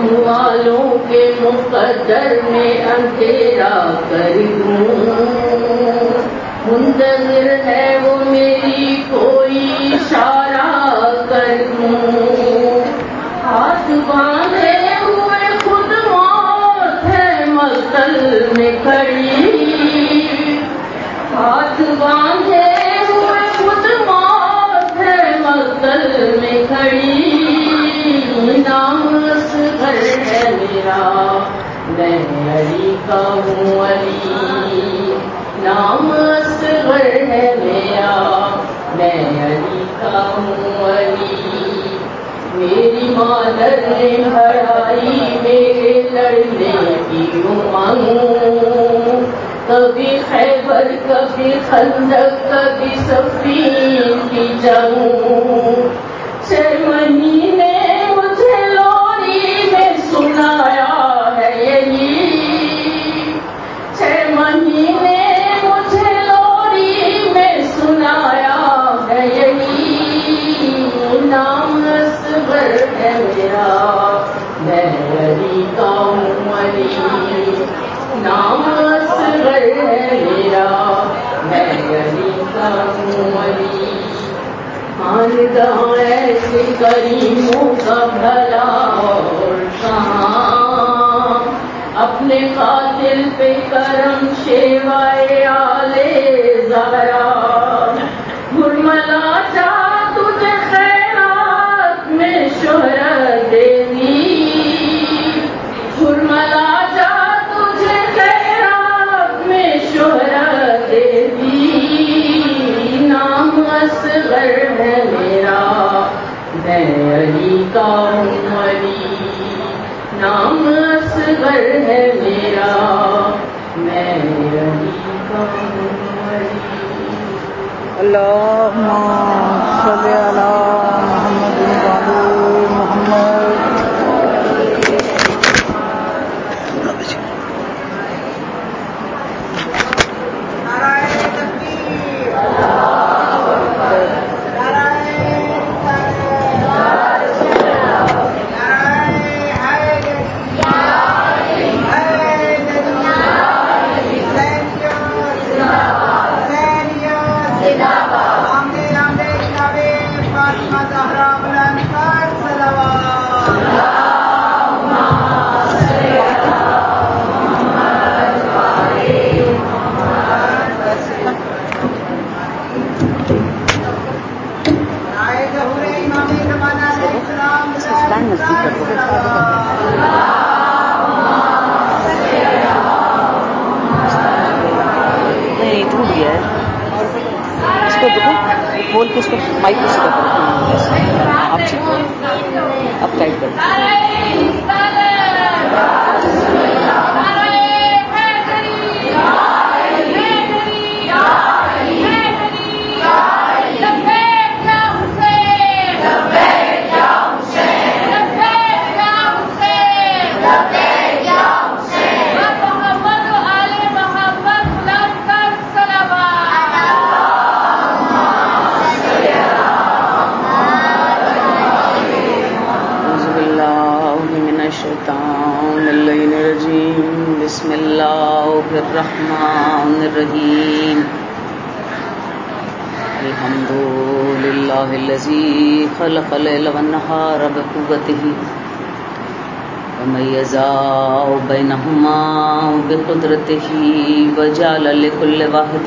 والوں کے مقدر میں اندھیرا کر دوں، منتظر ہے وہ میری کوئی اشارہ کر دوں، ہاتھ باندھے ہوئے خود موت ہے مقتل میں کھڑی، ہاتھ باندھے ہوئے خود موت ہے مقتل میں کھڑی، نام اصغر ہے میرا میں علی کا ہوں علی، نام اصغر ہے میرا میں علی کا ہوں علی، میری مادر نے بڑھائی میرے لڑنے کی امنگ، کبھی خیبر کبھی خندق کبھی صفین کی جنگ، 6 مہینے مجھے لوری میں سنایا ہے یہی، 6 مہینے مجھے لوری میں سنایا ہے یہی، نام اصغر ہے میرا میں علی کا ہوں علی، نام اصغر ہے میرا میں علی کا ہوں علی، خاندان ایسے کریموں کا بھلا اور کہاں، اپنے قاتل پہ کرم شیوائے آلے زہرا، گرملا چاہ تجھے خیرات میں شہرت دے دی، گرملا چاہ تجھے خیرات میں شہرت دے دی، نام اصغر ہے میرا میں علی کا ہوں علی، نام اصغر ہے میرا میں علی کا ہوں علی۔ اللہم صلی علی محمد وعلی محمد۔ بول کے اس کو مائک کو سیدھا کرو، آپ ٹھیک اب ٹائٹ کرو۔ بسم اللہ الرحمن الرحیم، الحمد للہ الذی خلق اللیل والنہار بقوتہ ومیز بینہما بقدرتہ وجعل لکل واحد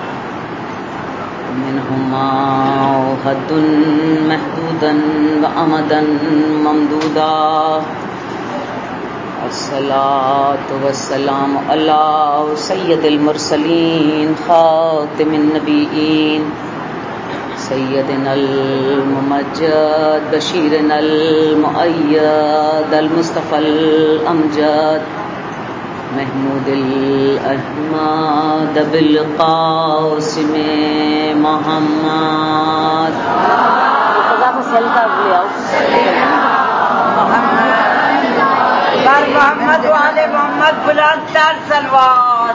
منہما حد محدودا وامدا ممدودا، الصلاة والسلام علی سید المرسلین خاتم النبیین سیدنا الممجد بشیرنا المؤید المصطفى الامجد محمود الاحمد بالقاسم محمد۔ بر محمد و آل محمد بلند تر صلوات۔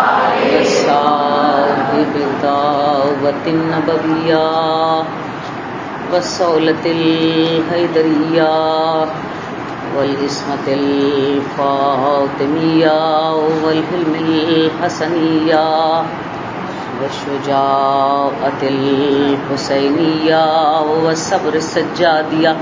صاحب دعوت النبویہ والصولة الحيدرية والعصمة الفاطمية والحلم الحسنية والشجاعة الحسينية والصبر السجادية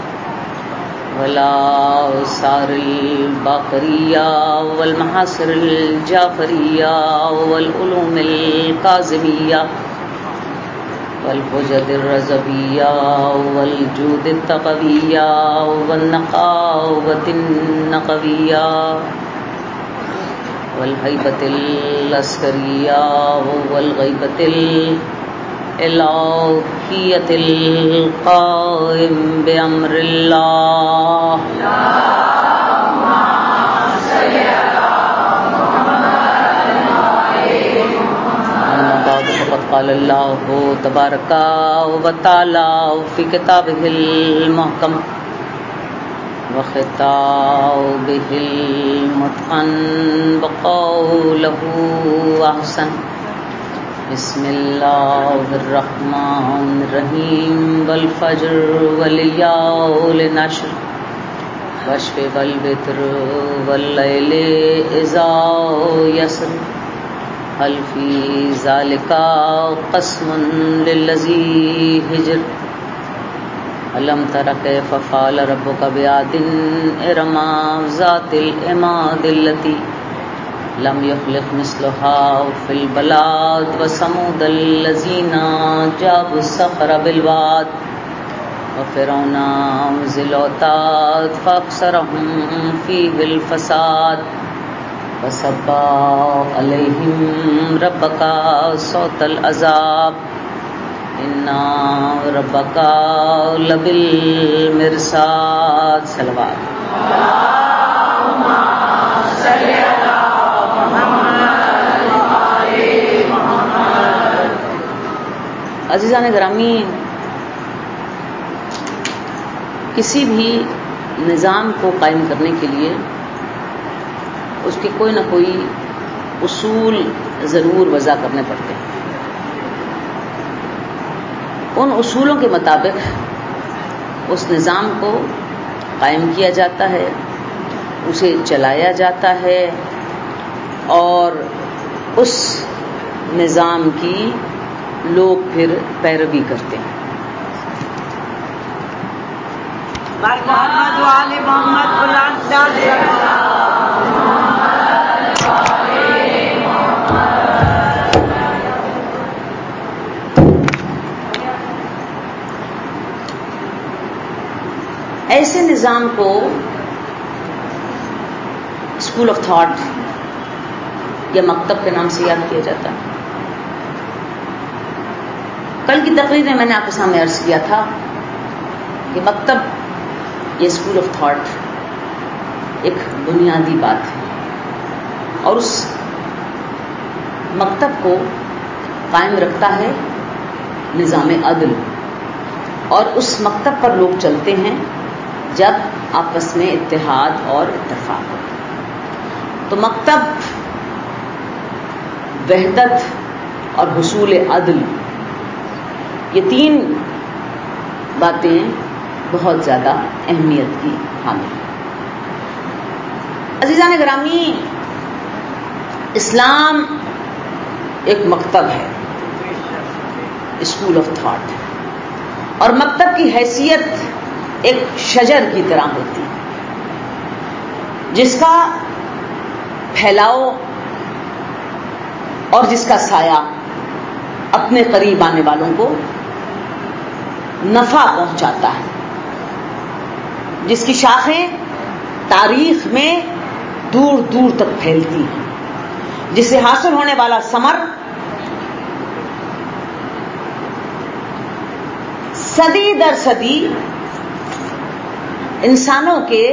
والآثار الباقرية والمحاصر الجعفرية والعلوم الكاظمية والحجج الرضوية والجود التقوية والنقاوة النقوية والهيبة العسكرية والغيبة الإلهية القائم بأمر الله. فقد قال الله تبارك وتعالى في كتابه المحكم وخطابه المتقن وقوله أحسن بسم الله الرحمن الرحيم والفجر وليال العشر والشفع والوتر والليل إذا يسر هل في ذلك قسم للذي هجر ألم تر كيف فعل ربك بعاد إرم ذات العماد التي لم يخلق مثلها في البلاد وثمود الذين جابوا الصخر بالواد وفرعون ذي الأوتاد فأكثرهم فيه الفساد وصب عليهم ربك صوت العذاب إن ربك لبالمرصاد. صلوات. عزیزان گرامی، کسی بھی نظام کو قائم کرنے کے لیے اس کے کوئی نہ کوئی اصول ضرور وضع کرنے پڑتے ہیں. ان اصولوں کے مطابق اس نظام کو قائم کیا جاتا ہے، اسے چلایا جاتا ہے اور اس نظام کی لوگ پھر پیروی کرتے ہیں. محمد وآل محمد بلند تر ایسے نظام کو اسکول آف تھاٹ یا مکتب کے نام سے یاد کیا جاتا ہے. کل کی تقریر میں نے آپ کے سامنے عرض کیا تھا کہ مکتب یہ اسکول آف تھاٹ ایک بنیادی بات ہے اور اس مکتب کو قائم رکھتا ہے نظام عدل، اور اس مکتب پر لوگ چلتے ہیں جب آپس میں اتحاد اور اتفاق ہو. تو مکتب وحدت اور حصول عدل، یہ تین باتیں بہت زیادہ اہمیت کی حامل ہیں. عزیزان گرامی، اسلام ایک مکتب ہے، اسکول آف تھاٹ، اور مکتب کی حیثیت ایک شجر کی طرح ہوتی ہے جس کا پھیلاؤ اور جس کا سایہ اپنے قریب آنے والوں کو نفع پہنچاتا ہے، جس کی شاخیں تاریخ میں دور دور تک پھیلتی ہیں، جس سے حاصل ہونے والا ثمر صدی در صدی انسانوں کے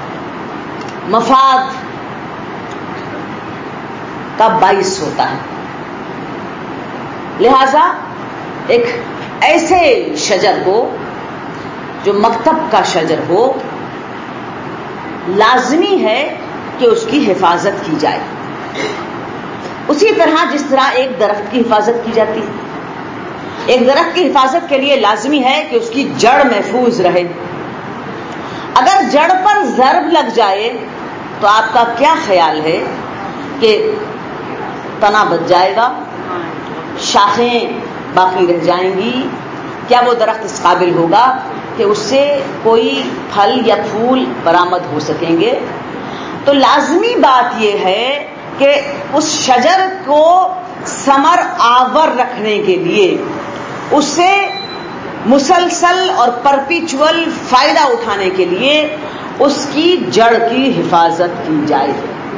مفاد کا باعث ہوتا ہے. لہذا ایک ایسے شجر کو جو مکتب کا شجر ہو، لازمی ہے کہ اس کی حفاظت کی جائے، اسی طرح جس طرح ایک درخت کی حفاظت کی جاتی ہے. ایک درخت کی حفاظت کے لیے لازمی ہے کہ اس کی جڑ محفوظ رہے. اگر جڑ پر ضرب لگ جائے تو آپ کا کیا خیال ہے کہ تنا بچ جائے گا, شاخیں باقی رہ جائیں گی؟ کیا وہ درخت اس قابل ہوگا کہ اس سے کوئی پھل یا پھول برآمد ہو سکیں گے؟ تو لازمی بات یہ ہے کہ اس شجر کو ثمر آور رکھنے کے لیے اسے مسلسل اور پرپیچول فائدہ اٹھانے کے لیے اس کی جڑ کی حفاظت کی جائے.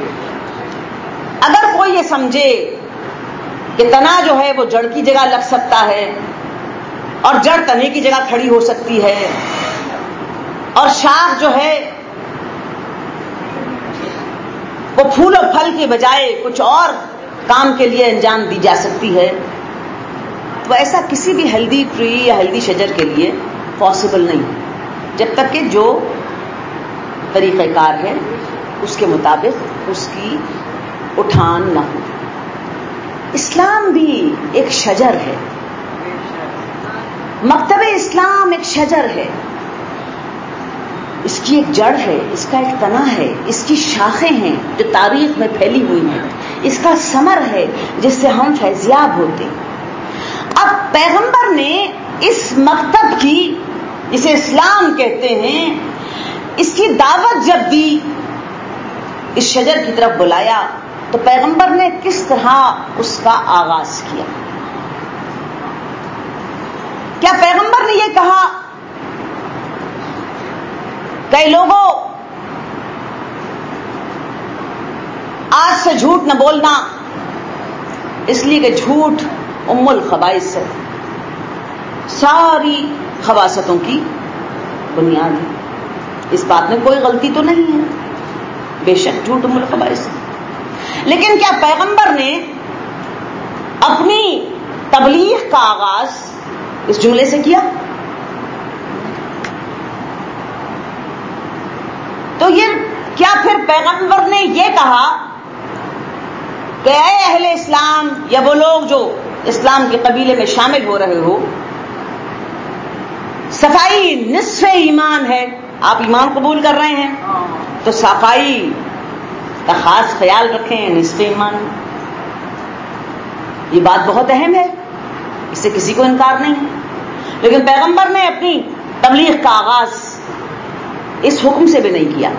اگر کوئی یہ سمجھے کہ تنا جو ہے وہ جڑ کی جگہ لگ سکتا ہے اور جڑ تنے کی جگہ کھڑی ہو سکتی ہے اور شاخ جو ہے وہ پھول و پھل کے بجائے کچھ اور کام کے لیے انجام دی جا سکتی ہے, تو ایسا کسی بھی ہیلدی ٹری یا ہیلدی شجر کے لیے پاسبل نہیں, جب تک کہ جو طریقہ کار ہے اس کے مطابق اس کی اٹھان نہ ہو. اسلام بھی ایک شجر ہے, مکتب اسلام ایک شجر ہے, اس کی ایک جڑ ہے, اس کا ایک تنا ہے, اس کی شاخیں ہیں جو تاریخ میں پھیلی ہوئی ہیں, اس کا ثمر ہے جس سے ہم فیضیاب ہوتے. اب پیغمبر نے اس مکتب کی, جسے اسلام کہتے ہیں, اس کی دعوت جب دی, اس شجر کی طرف بلایا, تو پیغمبر نے کس طرح اس کا آغاز کیا؟ کیا پیغمبر نے یہ کہا کہ لوگوں آج سے جھوٹ نہ بولنا, اس لیے کہ جھوٹ ام الخبائث ہے, ساری خباثتوں کی بنیاد ہے؟ اس بات میں کوئی غلطی تو نہیں ہے, بے شک جھوٹ ام الخبائث ہے. لیکن کیا پیغمبر نے اپنی تبلیغ کا آغاز اس جملے سے کیا؟ تو یہ کیا پھر پیغمبر نے یہ کہا کہ اے اہل اسلام یا وہ لوگ جو اسلام کے قبیلے میں شامل ہو رہے ہو, صفائی نصف ایمان ہے, آپ ایمان قبول کر رہے ہیں تو صفائی کا خاص خیال رکھیں, نصف ایمان. یہ بات بہت اہم ہے, اس سے کسی کو انکار نہیں ہے. لیکن پیغمبر نے اپنی تبلیغ کا آغاز اس حکم سے بھی نہیں کیا.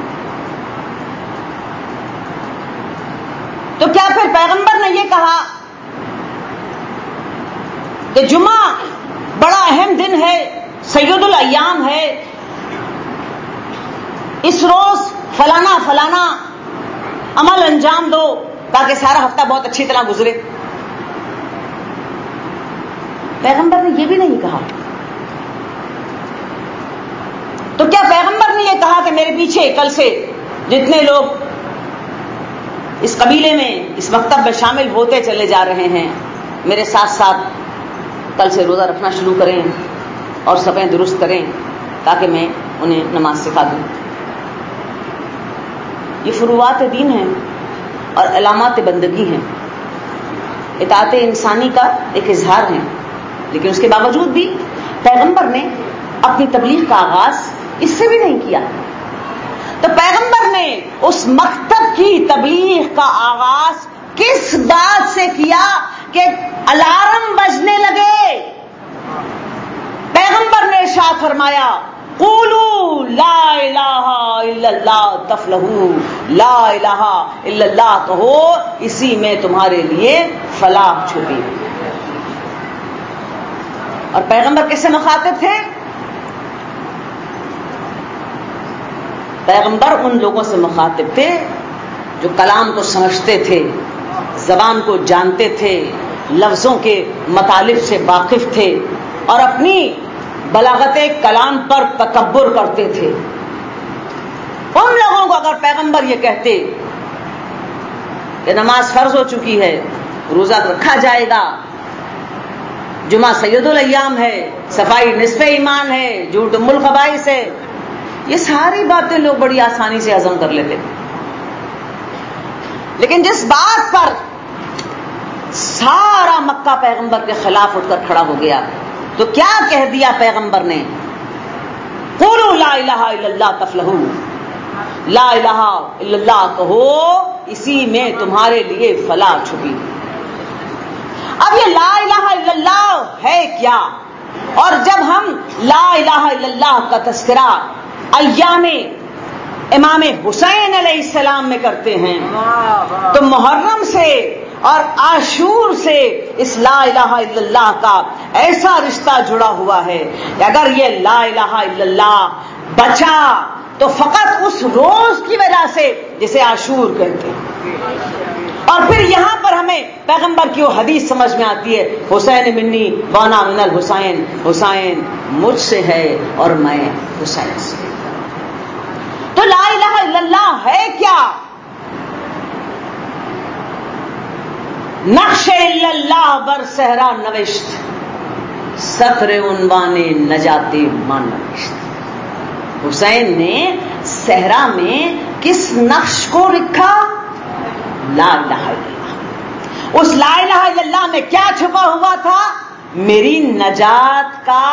تو کیا پھر پیغمبر نے یہ کہا کہ جمعہ بڑا اہم دن ہے, سید الایام ہے, اس روز فلانا فلانا عمل انجام دو تاکہ سارا ہفتہ بہت اچھی طرح گزرے؟ پیغمبر نے یہ بھی نہیں کہا. تو کیا پیغمبر نے یہ کہا کہ میرے پیچھے کل سے جتنے لوگ اس قبیلے میں اس مکتب میں شامل ہوتے چلے جا رہے ہیں, میرے ساتھ ساتھ کل سے روزہ رکھنا شروع کریں اور صفیں درست کریں تاکہ میں انہیں نماز سکھا دوں؟ یہ فروعات دین ہیں اور علامات بندگی ہیں, اطاعت انسانی کا ایک اظہار ہے. لیکن اس کے باوجود بھی پیغمبر نے اپنی تبلیغ کا آغاز اس سے بھی نہیں کیا. تو پیغمبر نے اس مکتب کی تبلیغ کا آغاز کس بات سے کیا کہ الارم بجنے لگے. پیغمبر نے ارشاد فرمایا, قولوا لا الہ الا اللہ تفلحوا, لا الہ الا اللہ کہو, اسی میں تمہارے لیے فلاح چھپی. اور پیغمبر کس سے مخاطب تھے؟ پیغمبر ان لوگوں سے مخاطب تھے جو کلام کو سمجھتے تھے, زبان کو جانتے تھے, لفظوں کے مطالب سے واقف تھے اور اپنی بلاغت کلام پر تکبر کرتے تھے. ان لوگوں کو اگر پیغمبر یہ کہتے کہ نماز فرض ہو چکی ہے, روزہ رکھا جائے گا, جمعہ سید الایام ہے, صفائی نصف ایمان ہے, جھوٹ ام الخبائث ہے, یہ ساری باتیں لوگ بڑی آسانی سے ہضم کر لیتے. لیکن جس بات پر سارا مکہ پیغمبر کے خلاف اٹھ کر کھڑا ہو گیا, تو کیا کہہ دیا پیغمبر نے؟ قولوا لا الہ الا اللہ تفلحوا، لا الہ الا اللہ کہو، اسی میں تمہارے لیے فلاح چھپی۔ اب یہ لا الہ الا اللہ ہے کیا؟ اور جب ہم لا الہ الا اللہ کا تذکرہ ایام امام حسین علیہ السلام میں کرتے ہیں تو محرم سے اور عاشور سے اس لا الہ الا اللہ کا ایسا رشتہ جڑا ہوا ہے کہ اگر یہ لا الہ الا اللہ بچا تو فقط اس روز کی وجہ سے جسے عاشور کہتے ہیں۔ اور پھر یہاں پر ہمیں پیغمبر کی وہ حدیث سمجھ میں آتی ہے، حسین منی وانا من الحسین، حسین مجھ سے ہے اور میں حسین سے۔ تو لا الہ الا اللہ ہے کیا؟ نقش الا اللہ بر صحرا نوشت، سطر عنوان نجات مان نوشت۔ حسین نے صحرا میں کس نقش کو لکھا؟ لا الہ الا اللہ۔ اس لا الہ الا اللہ میں کیا چھپا ہوا تھا؟ میری نجات کا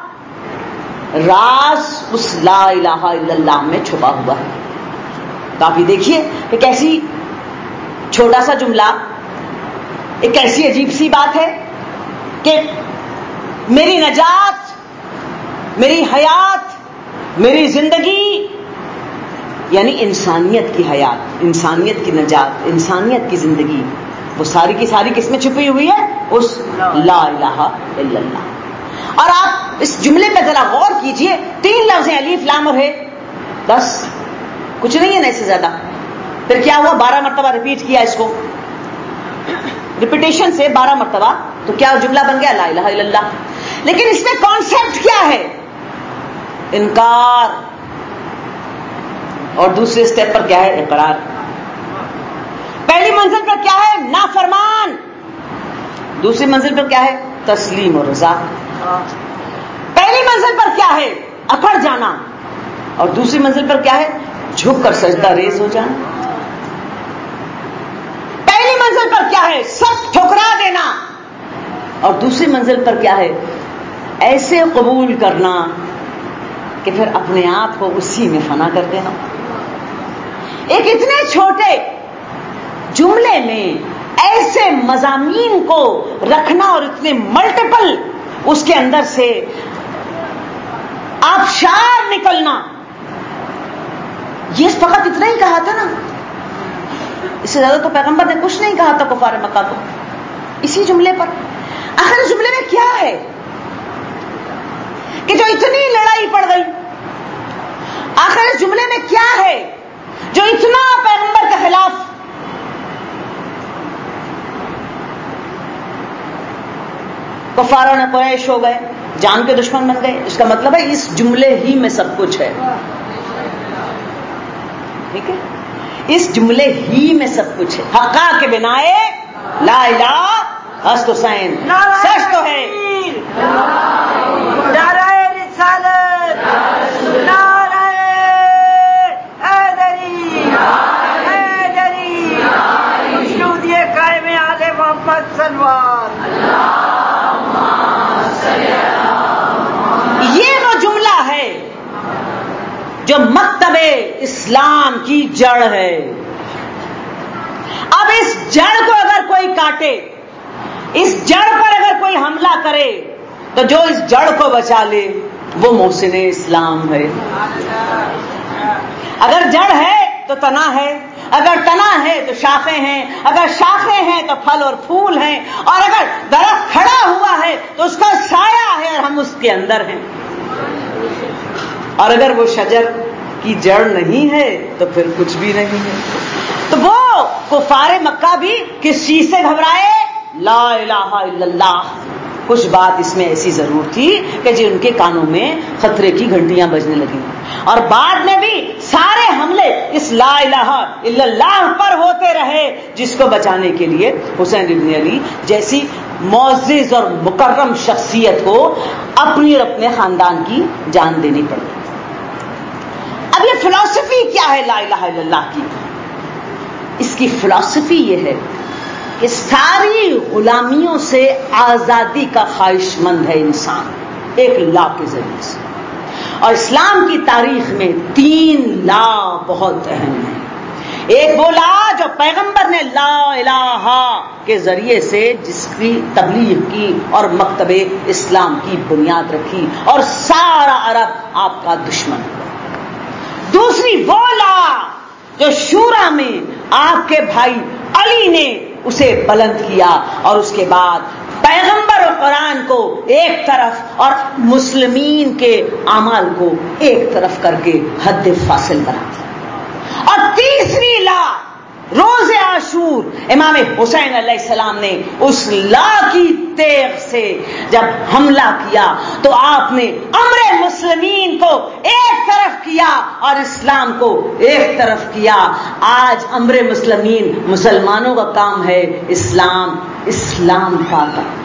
راز اس لا الہ الا اللہ میں چھپا ہوا ہے۔ تو آپ یہ دیکھیے کہ کیسی چھوٹا سا جملہ، ایک ایسی عجیب سی بات ہے کہ میری نجات، میری حیات، میری زندگی، یعنی انسانیت کی حیات، انسانیت کی نجات، انسانیت کی زندگی، وہ ساری کی ساری کس میں چھپی ہوئی ہے؟ اس لا الہ الا اللہ۔ اور آپ اس جملے پہ ذرا غور کیجئے، 3 لفظ ہیں، الف لام اور ہے، بس کچھ نہیں ہے نا اس سے زیادہ۔ پھر کیا ہوا؟ 12 مرتبہ ریپیٹ کیا اس کو، ریپیٹیشن سے 12 مرتبہ، تو کیا جملہ بن گیا؟ لا الہ الا اللہ۔ لیکن اس میں کانسیپٹ کیا ہے؟ انکار، اور دوسرے سٹیپ پر کیا ہے؟ اقرار۔ پہلی منزل پر کیا ہے؟ نافرمان، دوسری منزل پر کیا ہے؟ تسلیم اور رضا۔ پہلی منزل پر کیا ہے؟ اکڑ جانا، اور دوسری منزل پر کیا ہے؟ جھک کر سجدہ ریز ہو جانا۔ پہلی منزل پر کیا ہے؟ سب ٹھکرا دینا، اور دوسری منزل پر کیا ہے؟ ایسے قبول کرنا کہ پھر اپنے آپ کو اسی میں فنا کر دینا۔ ایک اتنے چھوٹے جملے میں ایسے مضامین کو رکھنا اور اتنے ملٹیپل اس کے اندر سے آبشار نکلنا، یہ فقط اتنا ہی کہا تھا نا، اس سے زیادہ تو پیغمبر نے کچھ نہیں کہا تھا کفار مکہ کو، اسی جملے پر۔ آخر اس جملے میں کیا ہے کہ جو اتنی لڑائی پڑ گئی؟ آخر اس جملے میں کیا ہے جو اتنا پیغمبر کے خلاف کفاروں نے قریش ہو گئے، جان کے دشمن بن گئے؟ اس کا مطلب ہے اس جملے ہی میں سب کچھ ہے، ٹھیک ہے؟ اس جملے ہی میں سب کچھ ہے۔ حقا کے بنائے لا الہ ہست حسین، سچ تو ہے نعرہ رسالت، نعرہ حیدری، حیدری، وجود قائم آل محمد صلی اللہ علیہ وسلم۔ یہ وہ جملہ ہے جو مکتب اسلام کی جڑ ہے۔ اب اس جڑ کو اگر کوئی کاٹے، اس جڑ پر اگر کوئی حملہ کرے، تو جو اس جڑ کو بچا لے وہ محسن اسلام ہے۔ اگر جڑ ہے تو تنا ہے، اگر تنا ہے تو شاخیں ہیں، اگر شاخیں ہیں تو پھل اور پھول ہیں، اور اگر درخت کھڑا ہوا ہے تو اس کا سایہ ہے اور ہم اس کے اندر ہیں۔ اور اگر وہ شجر کی جڑ نہیں ہے تو پھر کچھ بھی نہیں ہے۔ تو وہ کفار مکہ بھی کس چیز سے گھبرائے؟ لا الہ الا اللہ۔ کچھ بات اس میں ایسی ضرور تھی کہ جو ان کے کانوں میں خطرے کی گھنٹیاں بجنے لگیں، اور بعد میں بھی سارے حملے اس لا الہ الا اللہ پر ہوتے رہے، جس کو بچانے کے لیے حسین ابن علی جیسی معزز اور مکرم شخصیت کو اپنی اور اپنے خاندان کی جان دینی پڑی۔ اب یہ فلسفی کیا ہے لا الہ الا اللہ کی؟ اس کی فلسفی یہ ہے کہ ساری غلامیوں سے آزادی کا خواہش مند ہے انسان ایک لا کے ذریعے سے. اور اسلام کی تاریخ میں 3 لا بہت اہم ہیں. ایک وہ لا جو پیغمبر نے لا الہ کے ذریعے سے جس کی تبلیغ کی اور مکتب اسلام کی بنیاد رکھی اور سارا عرب آپ کا دشمن ہوا. دوسری وہ لا جو شورا میں آپ کے بھائی علی نے اسے بلند کیا اور اس کے بعد پیغمبر اور قرآن کو ایک طرف اور مسلمین کے اعمال کو ایک طرف کر کے حد فاصل بنا دیا. اور تیسری لا روز عاشور امام حسین علیہ السلام نے اس لا کی تیغ سے جب حملہ کیا تو آپ نے امر مسلمین کو ایک طرف کیا اور اسلام کو ایک طرف کیا. آج امر مسلمین مسلمانوں کا کام ہے, اسلام کا کام.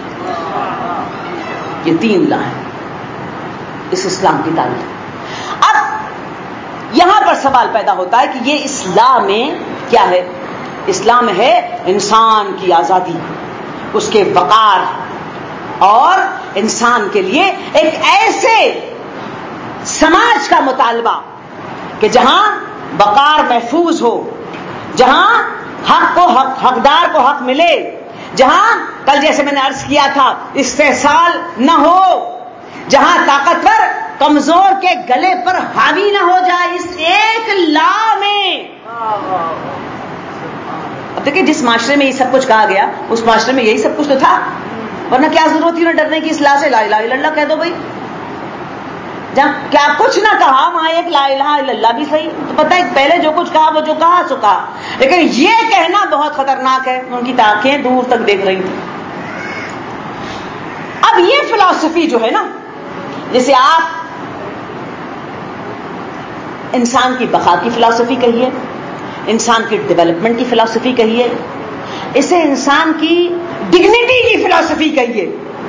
یہ 3 لا ہیں اس اسلام کی تعلیم. اب یہاں پر سوال پیدا ہوتا ہے کہ یہ اسلام میں کیا ہے؟ اسلام ہے انسان کی آزادی, اس کے وقار اور انسان کے لیے ایک ایسے سماج کا مطالبہ کہ جہاں وقار محفوظ ہو, جہاں حقدار کو حق ملے, جہاں کل جیسے میں نے عرض کیا تھا استحصال نہ ہو, جہاں طاقتور کمزور کے گلے پر حاوی نہ ہو جائے. اس ایک لا میں اب دیکھیں جس معاشرے میں یہ سب کچھ کہا گیا اس معاشرے میں یہی سب کچھ تو تھا, ورنہ کیا ضرورت تھی نہ ڈرنے کی اس لا سے. لا الہ الا اللہ کہہ دو بھائی. جب کیا کچھ نہ کہا وہاں ایک لا الہ الا اللہ بھی صحیح. تو پتہ ہے پہلے جو کچھ کہا وہ جو کہا سو کہا, لیکن یہ کہنا بہت خطرناک ہے. ان کی آنکھیں دور تک دیکھ رہی تھی. اب یہ فلسفی جو ہے نا, جسے آپ انسان کی بقا کی فلسفی کہیے, انسان کی ڈیولپمنٹ کی فلسفی کہیے, اسے انسان کی ڈگنیٹی کی فلسفی کہیے.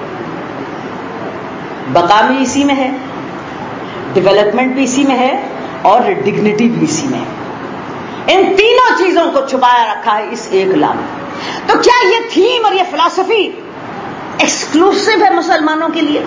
بقا بھی اسی میں ہے, ڈیولپمنٹ بھی اسی میں ہے اور ڈگنیٹی بھی اسی میں ہے. ان تینوں چیزوں کو چھپایا رکھا ہے اس ایک لا میں. تو کیا یہ تھیم اور یہ فلسفی ایکسکلوسیو ہے مسلمانوں کے لیے؟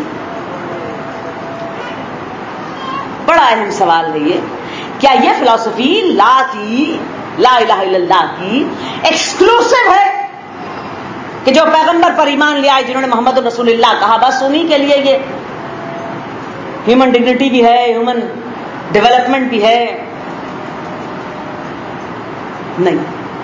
بڑا اہم سوال ہے یہ. کیا یہ فلسفی لا الہ الا اللہ کی ایکسکلوسیو ہے کہ جو پیغمبر پر ایمان لے آئے, جنہوں نے محمد رسول اللہ کہا, بس انہی کے لیے یہ ہیومن ڈگنیٹی بھی ہے, ہیومن ڈیولپمنٹ بھی ہے؟ نہیں.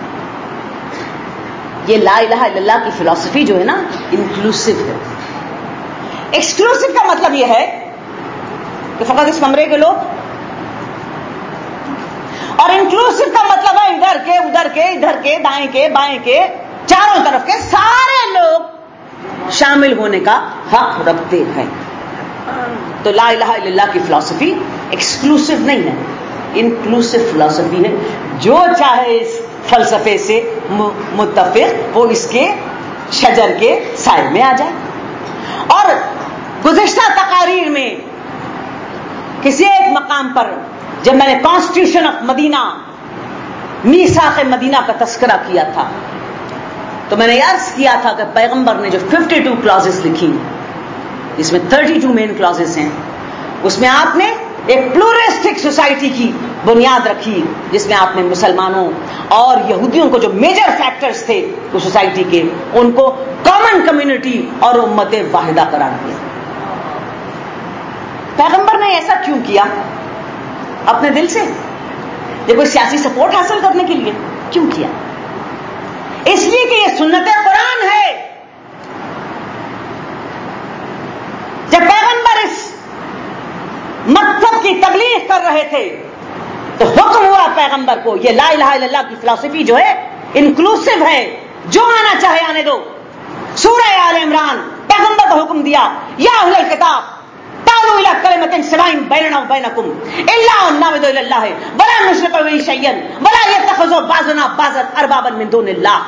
یہ لا الہ الا اللہ کی فلسفی جو ہے نا انکلوسیو ہے. ایکسکلوسیو کا مطلب یہ ہے کہ فقط اس کمرے کے لوگ, اور انکلوسیو کا مطلب ہے ادھر کے ادھر کے ادھر کے دائیں کے بائیں کے چاروں طرف کے سارے لوگ شامل ہونے کا حق رکھتے ہیں. تو لا الہ الا اللہ کی فلسفی ایکسکلوسیو نہیں ہے, انکلوسیو فلسفی ہے. جو چاہے اس فلسفے سے متفق وہ اس کے شجر کے سائے میں آ جائے. اور گزشتہ تقاریر میں کسی ایک مقام پر جب میں نے کانسٹیٹیوشن آف مدینہ, میثاق مدینہ کا تذکرہ کیا تھا, تو میں نے عرض کیا تھا کہ پیغمبر نے جو 52 کلازز لکھی, اس میں 32 مین کلازز ہیں, اس میں آپ نے ایک پلورسٹک سوسائٹی کی بنیاد رکھی, جس میں آپ نے مسلمانوں اور یہودیوں کو جو میجر فیکٹرز تھے اس سوسائٹی کے, ان کو کامن کمیونٹی اور امت واحدہ قرار دیا. پیغمبر نے ایسا کیوں کیا؟ اپنے دل سے؟ یہ کوئی سیاسی سپورٹ حاصل کرنے کے لیے کیوں کیا؟ اس لیے کہ یہ سنت قرآن ہے. جب پیغمبر اس مکتب کی تبلیغ کر رہے تھے تو حکم ہوا پیغمبر کو, یہ لا الہ الا اللہ کی فلسفی جو ہے انکلوسیو ہے, جو آنا چاہے آنے دو. سورہ آل عمران پیغمبر کو حکم دیا, یا اہل الکتاب تعالوا الى کلمۃ سواء بیننا وبینکم الا ان نعبد الا اللہ ولا نشرک به شیئا ولا يتخذ بعضنا بعضا اربابا من دون اللہ.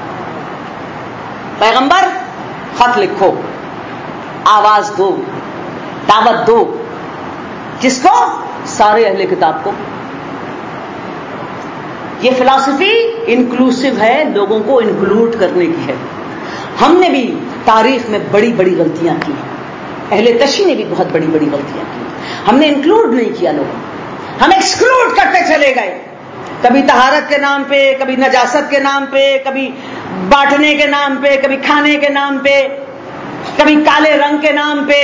پیغمبر خط لکھو, آواز دو, دعوت دو. کس کو؟ سارے اہل کتاب کو. یہ فلسفی انکلوسیو ہے، لوگوں کو انکلوڈ کرنے کی ہے. ہم نے بھی تاریخ میں بڑی بڑی غلطیاں کی ہیں، اہل تشیع نے بھی بہت بڑی بڑی غلطیاں کی. ہم نے انکلوڈ نہیں کیا لوگوں، ہم ایکسکلوڈ کرتے چلے گئے، کبھی طہارت کے نام پہ، کبھی نجاست کے نام پہ، کبھی بانٹنے کے نام پہ، کبھی کھانے کے نام پہ، کبھی کالے رنگ کے نام پہ.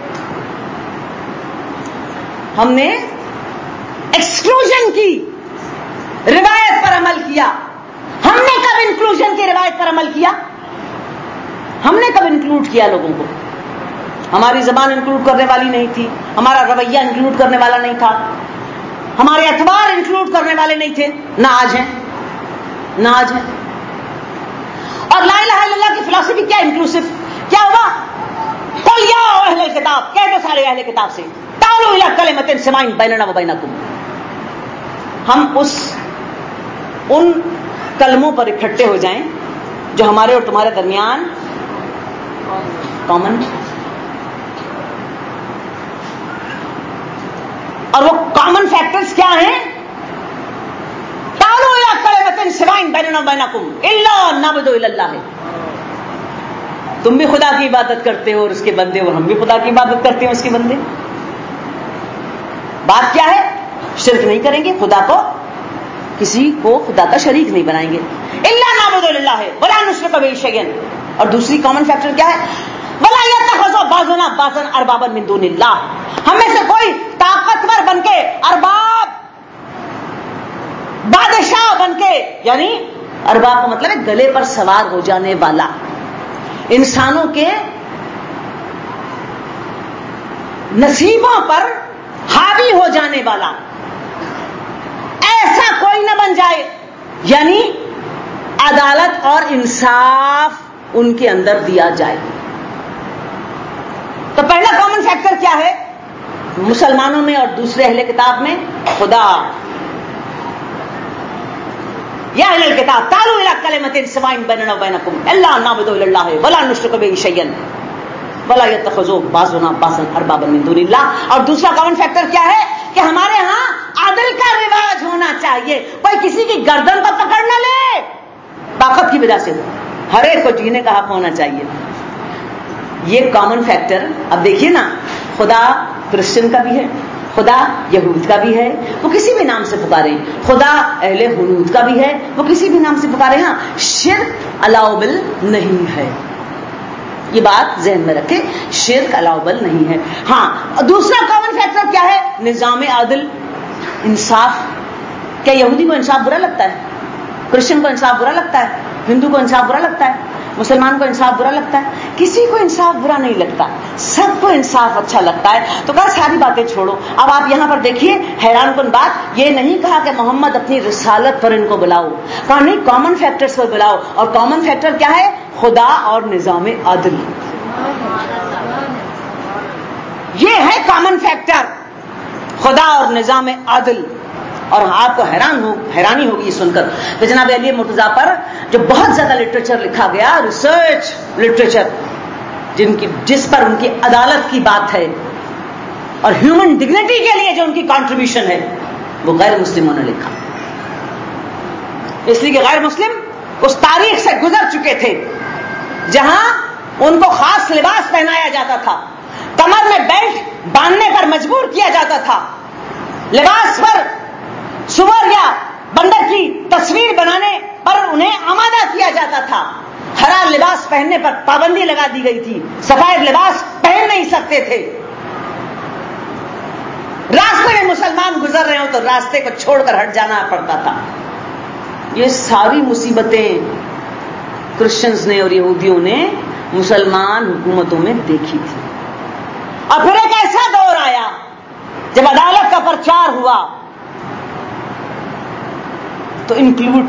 ہم نے ایکسکلوژن کی روایت پر عمل کیا. ہم نے کب انکلوژن کی روایت پر عمل کیا؟ ہم نے کب انکلوڈ کیا لوگوں کو؟ ہماری زبان انکلوڈ کرنے والی نہیں تھی، ہمارا رویہ انکلوڈ کرنے والا نہیں تھا، ہمارے اعتبار انکلوڈ کرنے والے نہیں تھے. نہ آج ہیں، نہ آج ہیں. اور لا الہ الا اللہ کی فلسفی کیا انکلوسیو؟ کیا ہوا؟ قل یا اہل الکتاب، کہہ دو سارے اہل کتاب سے، تعالوا الی کلمۃ سواء بیننا وبینکم. ہم ان کلموں پر اکٹھے ہو جائیں جو ہمارے اور تمہارے درمیان کامن، اور وہ کامن فیکٹرز کیا ہیں؟ تعالوا الی کلمۃ سواء بیننا وبینکم الا نعبد الا اللہ. تم بھی خدا کی عبادت کرتے ہو اور اس کے بندے، اور ہم بھی خدا کی عبادت کرتے ہیں اس کے بندے. بات کیا ہے؟ شرک نہیں کریں گے، خدا کو، کسی کو خدا کا شریک نہیں بنائیں گے. الا نعبد الا اللہ ولا نشرک به شیئا. اور دوسری کامن فیکٹر کیا ہے؟ ولا يتخذ بعضنا بعضا اربابا من دون اللہ. ہم میں سے کوئی طاقتور بن کے، ارباب، بادشاہ بن کے، یعنی ارباب کا مطلب ہے گلے پر سوار ہو جانے والا، انسانوں کے نصیبوں پر حاوی ہو جانے والا، ایسا کوئی نہ بن جائے. یعنی عدالت اور انصاف ان کے اندر دیا جائے. تو پہلا کامن فیکٹر کیا ہے مسلمانوں میں اور دوسرے اہل کتاب میں؟ خدا. یا اہل الکتاب تعالوا الی کلمۃ سواء بیننا وبینکم الا نعبد الا اللہ ولا نشرک به شیئا ولا يتخذ بعضنا بعضا اربابا من دون اللہ. اور دوسرا کامن فیکٹر کیا ہے کہ ہمارے ہاں عدل کا رواج ہونا چاہیے. کوئی کسی کی گردن پر پکڑ نہ لے طاقت کی وجہ سے، ہر ایک کو جینے کا حق ہونا چاہیے. یہ کامن فیکٹر. اب دیکھیے نا، خدا کرسچن کا بھی ہے، خدا یہود کا بھی ہے، وہ کسی بھی نام سے پکارے. خدا اہل حنود کا بھی ہے، وہ کسی بھی نام سے پکارے. ہاں، شرک الاؤبل نہیں ہے، یہ بات ذہن میں رکھے، شرک الاؤبل نہیں ہے. ہاں، دوسرا کامن فیکٹر کیا ہے؟ نظام عدل، انصاف. کیا یہودی کو انصاف برا لگتا ہے؟ کرسچن کو انصاف برا لگتا ہے؟ ہندو کو انصاف برا لگتا ہے؟ مسلمان کو انصاف برا لگتا ہے؟ کسی کو انصاف برا نہیں لگتا، سب کو انصاف اچھا لگتا ہے. تو کہا ساری باتیں چھوڑو. اب آپ یہاں پر دیکھیے، حیران کن بات، یہ نہیں کہا کہ محمد اپنی رسالت پر ان کو بلاؤ، کہا نہیں، کامن فیکٹرز پر بلاؤ. اور کامن فیکٹر کیا ہے؟ خدا اور نظام عدل. یہ ہے کامن فیکٹر، خدا اور نظام عدل. اور آپ کو حیرانی ہوگی یہ سن کر کہ جناب علی مرتضیٰ پر جو بہت زیادہ لٹریچر لکھا گیا، ریسرچ لٹریچر، جس پر ان کی عدالت کی بات ہے اور ہیومن ڈگنیٹی کے لیے جو ان کی کنٹریبیوشن ہے، وہ غیر مسلموں نے لکھا. اس لیے کہ غیر مسلم اس تاریخ سے گزر چکے تھے جہاں ان کو خاص لباس پہنایا جاتا تھا، کمر میں بیلٹ باندھنے پر مجبور کیا جاتا تھا، لباس پر سور یا بندر کی تصویر بنانے پر انہیں آمادہ کیا جاتا تھا، ہرا لباس پہننے پر پابندی لگا دی گئی تھی، سفید لباس پہن نہیں سکتے تھے. راستے میں مسلمان گزر رہے ہو تو راستے کو چھوڑ کر ہٹ جانا پڑتا تھا. یہ ساری مصیبتیں کرسچنز نے اور یہودیوں نے مسلمان حکومتوں میں دیکھی تھی. اور پھر ایک ایسا دور آیا جب عدالت کا پرچار ہوا تو انکلوڈ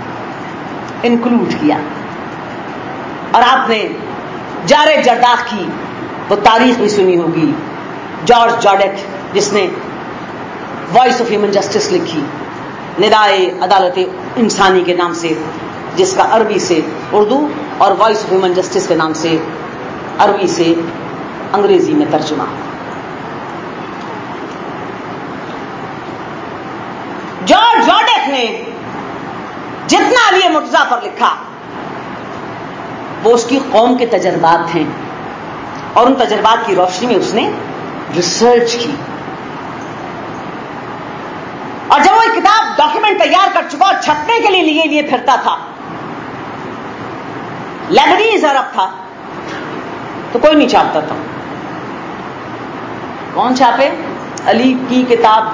کیا. اور آپ نے جارج جرداق کی وہ تاریخ بھی سنی ہوگی، جارج جارڈیک، جس نے وائس آف ہیومن جسٹس لکھی، ندائے عدالت انسانی کے نام سے، جس کا عربی سے اردو اور وائس آف ہیومن جسٹس کے نام سے عربی سے انگریزی میں ترجمہ. جارج جارڈیک نے جتنا علی مرتضیٰ پر لکھا وہ اس کی قوم کے تجربات ہیں، اور ان تجربات کی روشنی میں اس نے ریسرچ کی. اور جب وہ کتاب ڈاکیومنٹ تیار کر چکا اور چھپنے کے لیے پھرتا تھا، لیبنیز عرب تھا تو کوئی نہیں چھاپتا تھا. کون چھاپے؟ علی کی کتاب.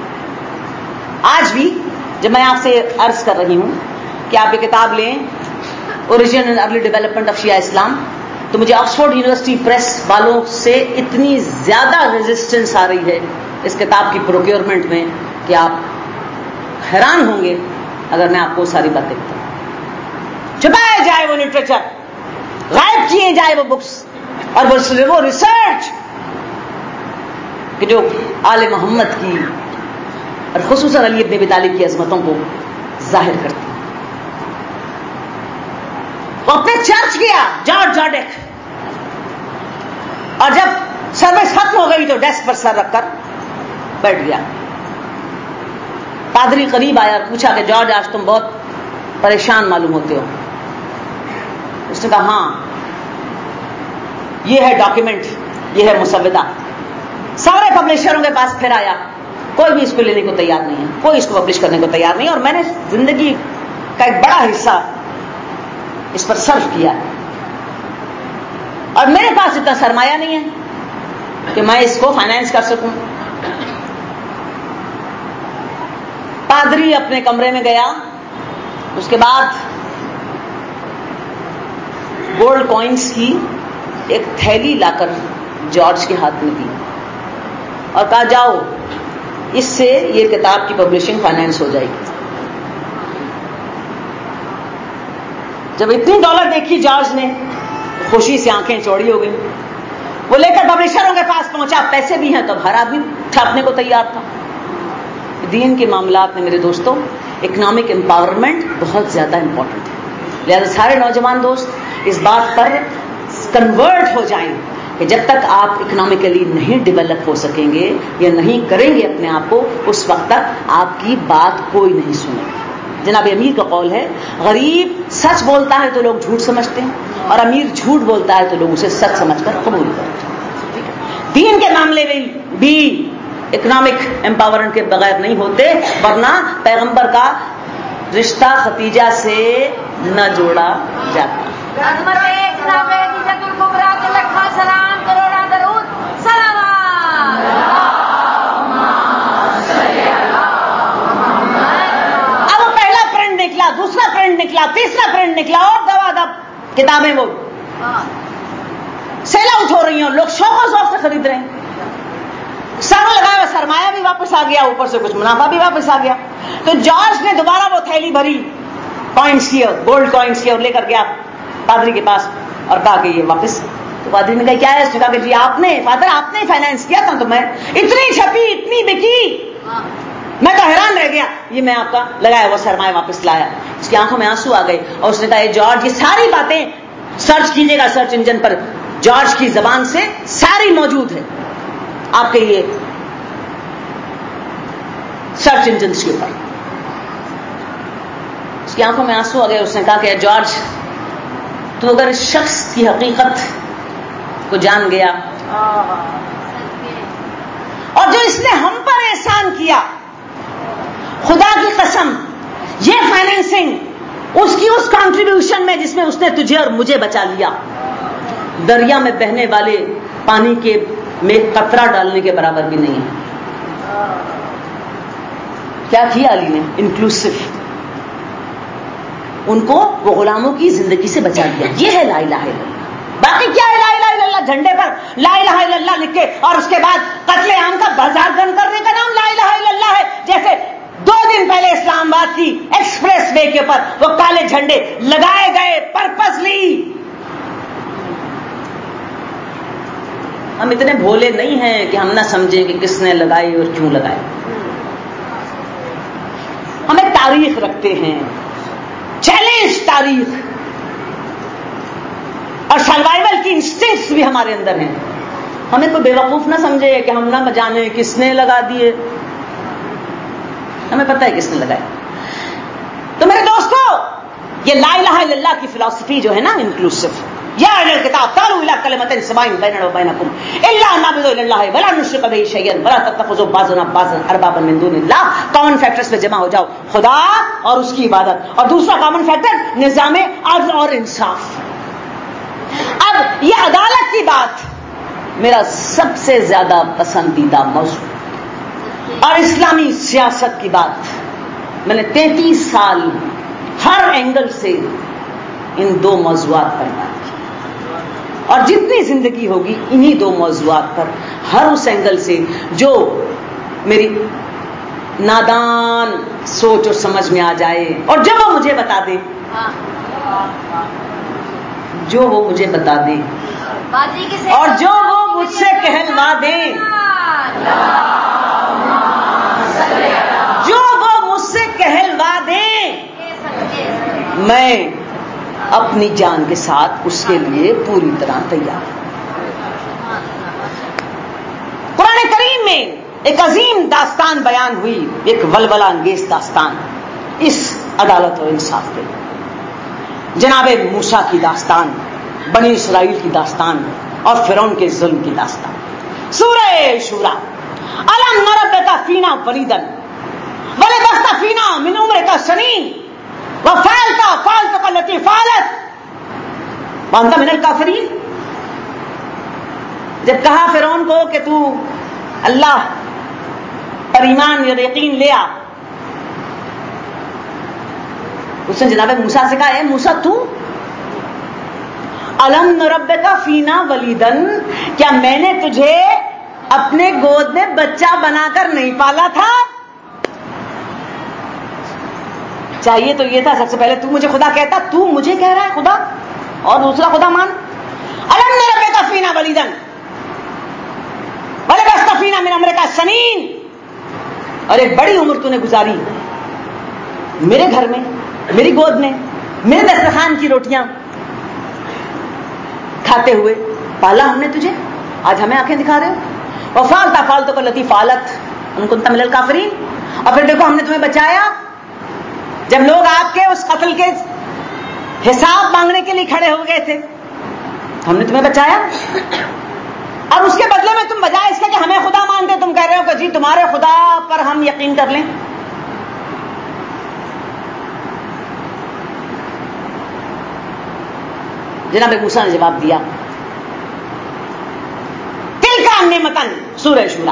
آج بھی جب میں آپ سے عرض کر رہی ہوں کہ آپ یہ کتاب لیں، origin and early development of شیعہ اسلام، تو مجھے آکسفورڈ یونیورسٹی پریس والوں سے اتنی زیادہ ریزسٹنس آ رہی ہے اس کتاب کی پروکیورمنٹ میں کہ آپ حیران ہوں گے اگر میں آپ کو ساری باتیں بتاؤں. چھپائے جائے وہ لٹریچر، غائب کیے جائے وہ بکس، اور وہ ریسرچ کہ جو آل محمد کی اور خصوصاً علی ابن ابی طالب کی عظمتوں کو ظاہر کرتی. وہ اپنے چرچ گیا جارج جارڈیک، اور جب سروس ختم ہو گئی تو ڈیسک پر سر رکھ کر بیٹھ گیا. پادری قریب آیا اور پوچھا کہ جارج آج تم بہت پریشان معلوم ہوتے ہو. اس نے کہا ہاں، یہ ہے ڈاکیومنٹ، یہ ہے مسودہ. سارے پبلشروں کے پاس پھر آیا، کوئی بھی اس کو لینے کو تیار نہیں ہے، کوئی اس کو پبلش کرنے کو تیار نہیں. اور میں نے زندگی کا ایک بڑا حصہ اس پر صرف کیا ہے، اور میرے پاس اتنا سرمایہ نہیں ہے کہ میں اس کو فائنینس کر سکوں. پادری اپنے کمرے میں گیا، اس کے بعد گولڈ کوائنز کی ایک تھیلی لا کر جارج کے ہاتھ میں دی اور کہا جاؤ اس سے یہ کتاب کی پبلشنگ فائنینس ہو جائے گی. جب اتنی دولت دیکھی جارج نے، خوشی سے آنکھیں چوڑی ہو گئی. وہ لے کر پبلشروں کے پاس پہنچا، پیسے بھی ہیں تو ہر آدمی چھاپنے کو تیار تھا. دین کے معاملات میں میرے دوستوں اکنامک امپاورمنٹ بہت زیادہ امپورٹنٹ ہے. لہذا سارے نوجوان دوست اس بات پر کنورٹ ہو جائیں کہ جب تک آپ اکنامکلی نہیں ڈیولپ ہو سکیں گے یا نہیں کریں گے اپنے آپ کو، اس وقت تک آپ کی بات کوئی نہیں سنے گا. جناب امیر کا قول ہے، غریب سچ بولتا ہے تو لوگ جھوٹ سمجھتے ہیں، اور امیر جھوٹ بولتا ہے تو لوگ اسے سچ سمجھ کر قبول کرتے ہیں. دین کے معاملے میں بھی اکنامک امپاورمنٹ کے بغیر نہیں ہوتے، ورنہ پیغمبر کا رشتہ ختیجہ سے نہ جوڑا جاتا. اب وہ پہلا پرنٹ نکلا، دوسرا پرنٹ نکلا، تیسرا پرنٹ نکلا، اور دبا دب کتابیں وہ سیل آؤٹ ہو رہی ہیں، لوگ شوق و ذوق سے خرید رہے ہیں. سر لگایا ہوا سرمایہ بھی واپس آ گیا، اوپر سے کچھ منافع بھی واپس آ گیا. تو جارج نے دوبارہ وہ تھیلی بھری کوائنس کی، گولڈ کوائنس کی، اور لے کر گیا پادری کے پاس اور کہا کہ یہ واپس. تو پادری نے کہا کیا ہے؟ اس نے کہا کہ جی آپ نے فادر آپ نے فائنینس کیا تھا. تو میں اتنی چھپی اتنی بکی، میں تو حیران رہ گیا. یہ میں آپ کا لگایا ہوا سرمایہ واپس لایا. اس کی آنکھوں میں آنسو آ گئے اور اس نے کہا جارج یہ ساری باتیں سرچ کیجیے گا سرچ انجن پر، جارج کی زبان سے ساری موجود ہے آپ کے یہ سرچ انجنس کے اوپر. اس کی آنکھوں میں آنسو آ گئے. اس نے کہا کہ جارج تو اگر اس شخص کی حقیقت کو جان گیا اور جو اس نے ہم پر احسان کیا، خدا کی قسم یہ فائنینسنگ اس کی اس کنٹریبیوشن میں جس میں اس نے تجھے اور مجھے بچا لیا، دریا میں بہنے والے پانی کے میں قطرہ ڈالنے کے برابر بھی نہیں ہے. کیا کیا علی نے؟ انکلوسو، ان کو وہ غلاموں کی زندگی سے بچا دیا. یہ ہے لا الہ الا اللہ. باقی کیا ہے لا الہ الا اللہ؟ جھنڈے پر لا الہ الا اللہ لکھ کے اور اس کے بعد قتل عام کا بازار بند کرنے کا نام لا الہ الا اللہ ہے. جیسے 2 دن پہلے اسلام آباد کی ایکسپریس وے کے اوپر وہ کالے جھنڈے لگائے گئے پرپسلی. ہم اتنے بھولے نہیں ہیں کہ ہم نہ سمجھیں کہ کس نے لگائی اور کیوں لگائی. ہم ایک تاریخ رکھتے ہیں، چیلنج تاریخ، اور سروائیول کی انسٹنکٹس بھی ہمارے اندر ہیں. ہمیں کوئی بیوقوف نہ سمجھے کہ ہم نہ جانیں کس نے لگا دیے، ہمیں پتہ ہے کس نے لگائے. تو میرے دوستوں یہ لا الہ الا اللہ کی فلسفی جو ہے نا انکلوسیو، یا اہل الکتاب تعالوا الی کلمۃ سواء بیننا وبینکم الا ان نعبد الا اللہ ولا نشرک به شیئا ولا تتخذوا بعضنا بعضا اربابا من دون اللہ. کامن فیکٹرز پہ جمع ہو جاؤ، خدا اور اس کی عبادت. اور دوسرا کامن فیکٹر نظام عدل اور انصاف. اب یہ عدالت کی بات میرا سب سے زیادہ پسندیدہ موضوع، اور اسلامی سیاست کی بات میں نے 33 سال ہر اینگل سے ان دو موضوعات پر بات کی، اور جتنی زندگی ہوگی انہی دو موضوعات پر ہر اس اینگل سے جو میری نادان سوچ اور سمجھ میں آ جائے، اور جو وہ مجھے بتا دے، جو وہ مجھے بتا دے، اور جو وہ مجھ سے کہلوا دے، جو وہ مجھ سے کہلوا دے، میں اپنی جان کے ساتھ اس کے لیے پوری طرح تیار ہوں. قرآن کریم میں ایک عظیم داستان بیان ہوئی، ایک ولولہ انگیز داستان اس عدالت و انصاف کے. جناب موسیٰ کی داستان، بنی اسرائیل کی داستان، اور فرعون کے ظلم کی داستان. سورہ شورى. الم نربک فینا ولیدا ولبثت فینا من عمرک سنین وفعلت التي فعلت وانت من الکافرین. جب کہا فرعون کو کہ تو اللہ پر ایمان اور یقین لے آ، اس نے جناب موسیٰ سے کہا، اے موسیٰ تو الم نربک فینا ولیدن، کیا میں نے تجھے اپنے گود میں بچہ بنا کر نہیں پالا تھا؟ چاہیے تو یہ تھا سب سے پہلے تو مجھے خدا کہتا، تو مجھے کہہ رہا ہے خدا، اور دوسرا خدا مان. الم نربک فینا ولیدن ولبثت فینا من عمرک سنین، اور ایک بڑی عمر تو نے گزاری میرے گھر میں، میری گود میں، میرے دسترخوان کی روٹیاں کھاتے ہوئے پالا ہم نے تجھے، آج ہمیں آنکھیں دکھا رہے ہو. فعلتک التی فعلت ان کنت من الکافرین. اور پھر دیکھو ہم نے تمہیں بچایا جب لوگ آپ کے اس قتل کے حساب مانگنے کے لیے کھڑے ہو گئے تھے، ہم نے تمہیں بچایا. اور اس کے بدلے میں تم بجائے اس کے کہ ہمیں خدا مانتے، تم کہہ رہے ہو کہ جی تمہارے خدا پر ہم یقین کر لیں. جناب موسیٰ نے جواب دیا، تلکا نعمتن، سورہ شورى،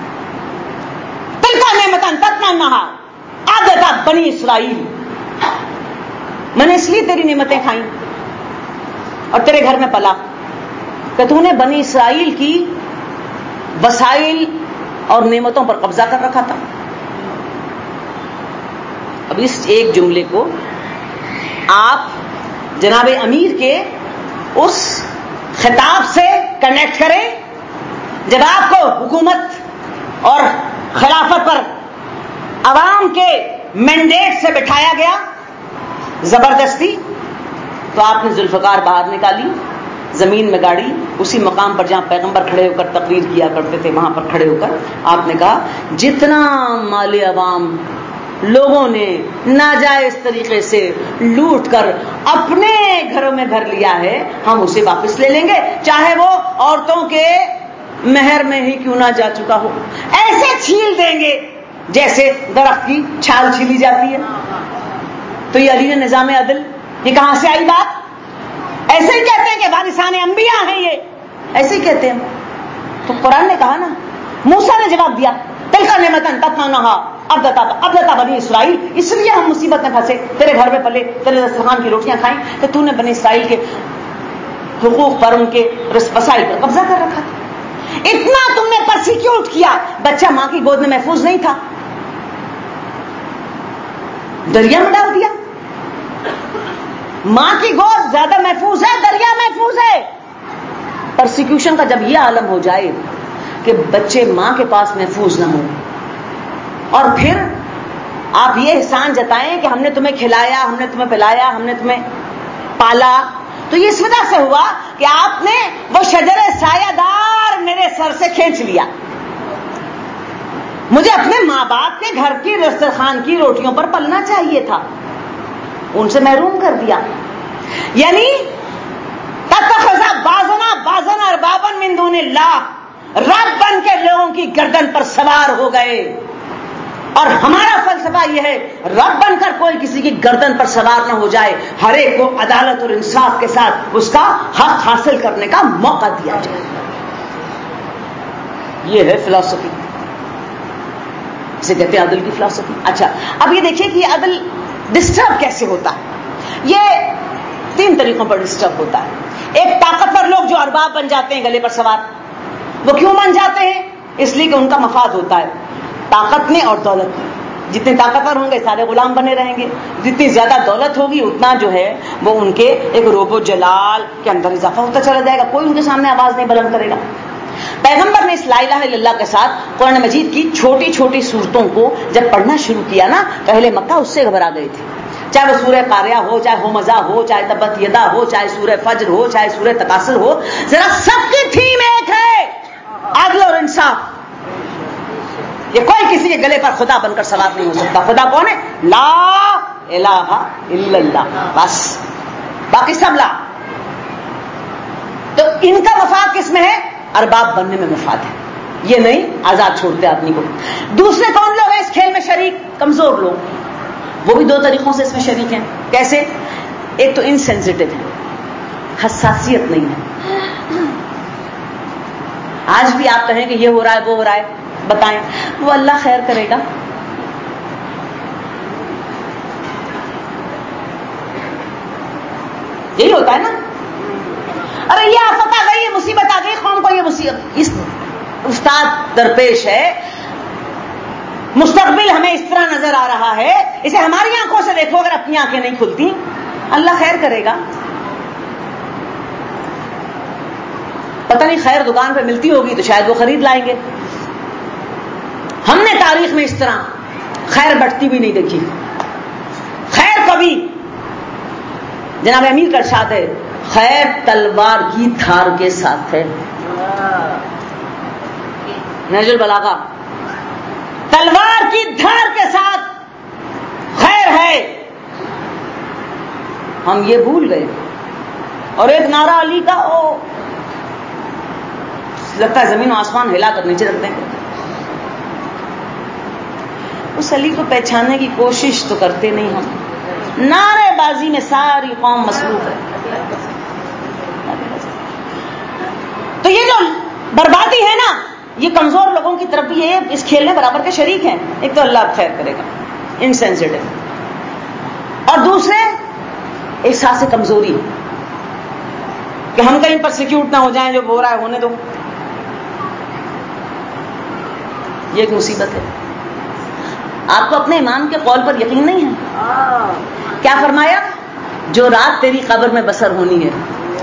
تلکا نعمتن تتمنہا عادتا بنی اسرائیل. میں نے اس لیے تیری نعمتیں کھائیں اور تیرے گھر میں پلا کہ تو نے بنی اسرائیل کی وسائل اور نعمتوں پر قبضہ کر رکھا تھا. اب اس ایک جملے کو آپ جناب امیر کے اس خطاب سے کنیکٹ کریں جب آپ کو حکومت اور خلافت پر عوام کے مینڈیٹ سے بٹھایا گیا زبردستی، تو آپ نے ذوالفقار باہر نکالی، زمین میں گاڑی، اسی مقام پر جہاں پیغمبر کھڑے ہو کر تقریر کیا کرتے تھے وہاں پر کھڑے ہو کر آپ نے کہا جتنا مال عوام لوگوں نے ناجائز طریقے سے لوٹ کر اپنے گھروں میں بھر لیا ہے ہم اسے واپس لے لیں گے، چاہے وہ عورتوں کے مہر میں ہی کیوں نہ جا چکا ہو. ایسے چھیل دیں گے جیسے درخت کی چھال چھیلی جاتی ہے. تو یہ علی نظام عدل، یہ کہاں سے آئی بات؟ ایسے ہی کہتے ہیں کہ وارثان انبیاء ہیں، یہ ایسے ہی کہتے ہیں. تو قرآن نے کہا نا، موسیٰ نے جواب دیا تلکا نعمتن تتمنہا عبدتا بنی اسرائیل، اس لیے ہم مصیبت میں پھنسے، تیرے گھر میں پلے، تیرے دسترخوان کی روٹیاں کھائیں کہ تو نے بنی اسرائیل کے حقوق پر، ان کے وسائل پر قبضہ کر رکھا تھا. اتنا تم نے پرسیکیوٹ کیا، بچہ ماں کی گود میں محفوظ نہیں تھا، دریا میں ڈال دیا. ماں کی گود زیادہ محفوظ ہے، دریا محفوظ ہے. پرسیکیوشن کا جب یہ عالم ہو جائے کہ بچے ماں کے پاس محفوظ نہ ہوں، اور پھر آپ یہ احسان جتائیں کہ ہم نے تمہیں کھلایا، ہم نے تمہیں پلایا، ہم نے تمہیں پالا، تو یہ اس وجہ سے ہوا کہ آپ نے وہ شجر سایہ دار میرے سر سے کھینچ لیا. مجھے اپنے ماں باپ کے گھر کی دسترخوان کی روٹیوں پر پلنا چاہیے تھا. ان سے محروم کر دیا. یعنی تتخذ بعضنا بعضا اربابا من دون اللہ، رب بن کے لوگوں کی گردن پر سوار ہو گئے. اور ہمارا فلسفہ یہ ہے رب بن کر کوئی کسی کی گردن پر سوار نہ ہو جائے، ہر ایک کو عدالت اور انصاف کے ساتھ اس کا حق حاصل کرنے کا موقع دیا جائے. یہ ہے فلسفی، اسے کہتے ہیں عدل کی فلسفی. اچھا اب یہ دیکھیے کہ یہ عدل ڈسٹرب کیسے ہوتا ہے. یہ 3 طریقوں پر ڈسٹرب ہوتا ہے. ایک طاقتور لوگ جو ارباب بن جاتے ہیں گلے پر سوار، وہ کیوں بن جاتے ہیں؟ اس لیے کہ ان کا مفاد ہوتا ہے طاقت میں اور دولت میں. جتنے طاقتور ہوں گے سارے غلام بنے رہیں گے، جتنی زیادہ دولت ہوگی اتنا جو ہے وہ ان کے ایک روب و جلال کے اندر اضافہ ہوتا چلا جائے گا، کوئی ان کے سامنے آواز نہیں بلند کرے گا. پیغمبر نے اس لا الہ الا اللہ کے ساتھ قرآن مجید کی چھوٹی چھوٹی صورتوں کو جب پڑھنا شروع کیا نا، پہلے مکہ اس سے گھبرا گئے تھے. چاہے وہ سورہ قاریہ ہو، چاہے ہومزہ ہو، چاہے تبت یدا ہو، چاہے سورہ فجر ہو، چاہے سورہ تکاثر ہو، ذرا سب کی تھیم ایک ہے، عدل اور انصاف. یہ کوئی کسی کے گلے پر خدا بن کر سوار نہیں ہو سکتا. خدا کون ہے؟ لا الہ الا اللہ، بس، باقی سب لا. تو ان کا مفاد کس میں ہے؟ ارباب بننے میں مفاد ہے. یہ نہیں آزاد چھوڑتے آدمی کو. دوسرے کون لوگ ہیں اس کھیل میں شریک؟ کمزور لوگ. وہ بھی 2 طریقوں سے اس میں شریک ہیں. کیسے؟ ایک تو انسینسٹیو ہے، حساسیت نہیں ہے. آج بھی آپ کہیں کہ یہ ہو رہا ہے وہ ہو رہا ہے، بتائیں وہ اللہ خیر کرے گا. یہی ہوتا ہے نا. ارے یہ آفت آ گئی، یہ مصیبت آ گئی، قوم کو یہ مصیبت، اس استاد درپیش ہے، مستقبل ہمیں اس طرح نظر آ رہا ہے، اسے ہماری آنکھوں سے دیکھو، اگر اپنی آنکھیں نہیں کھلتی اللہ خیر کرے گا. پتہ نہیں خیر دکان پہ ملتی ہوگی تو شاید وہ خرید لائیں گے. ہم نے تاریخ میں اس طرح خیر بٹتی بھی نہیں دیکھی. خیر کبھی جناب امیر کا ارشاد ہے، خیر تلوار کی دھار کے ساتھ ہے. نہج البلاغہ، تلوار کی دھار کے ساتھ خیر ہے. ہم یہ بھول گئے. اور ایک نعرہ علی کا، او لگتا ہے زمین و آسمان ہلا کر نیچے رکھ دیں گے. اس علی کو پہچاننے کی کوشش تو کرتے نہیں ہم. نعرے بازی میں ساری قوم مصروف ہے. تو یہ جو بربادی ہے نا، یہ کمزور لوگوں کی طرف بھی یہ اس کھیل میں برابر کے شریک ہیں. ایک تو اللہ خیر کرے گا، انسینسٹیو، اور دوسرے احساس کمزوری کہ ہم کہیں پرسیکیوٹ نہ ہو جائیں، جو ہو رہا ہے ہونے دو. یہ ایک مصیبت ہے. آپ کو اپنے امام کے قول پر یقین نہیں ہے؟ کیا فرمایا؟ جو رات تیری قبر میں بسر ہونی ہے،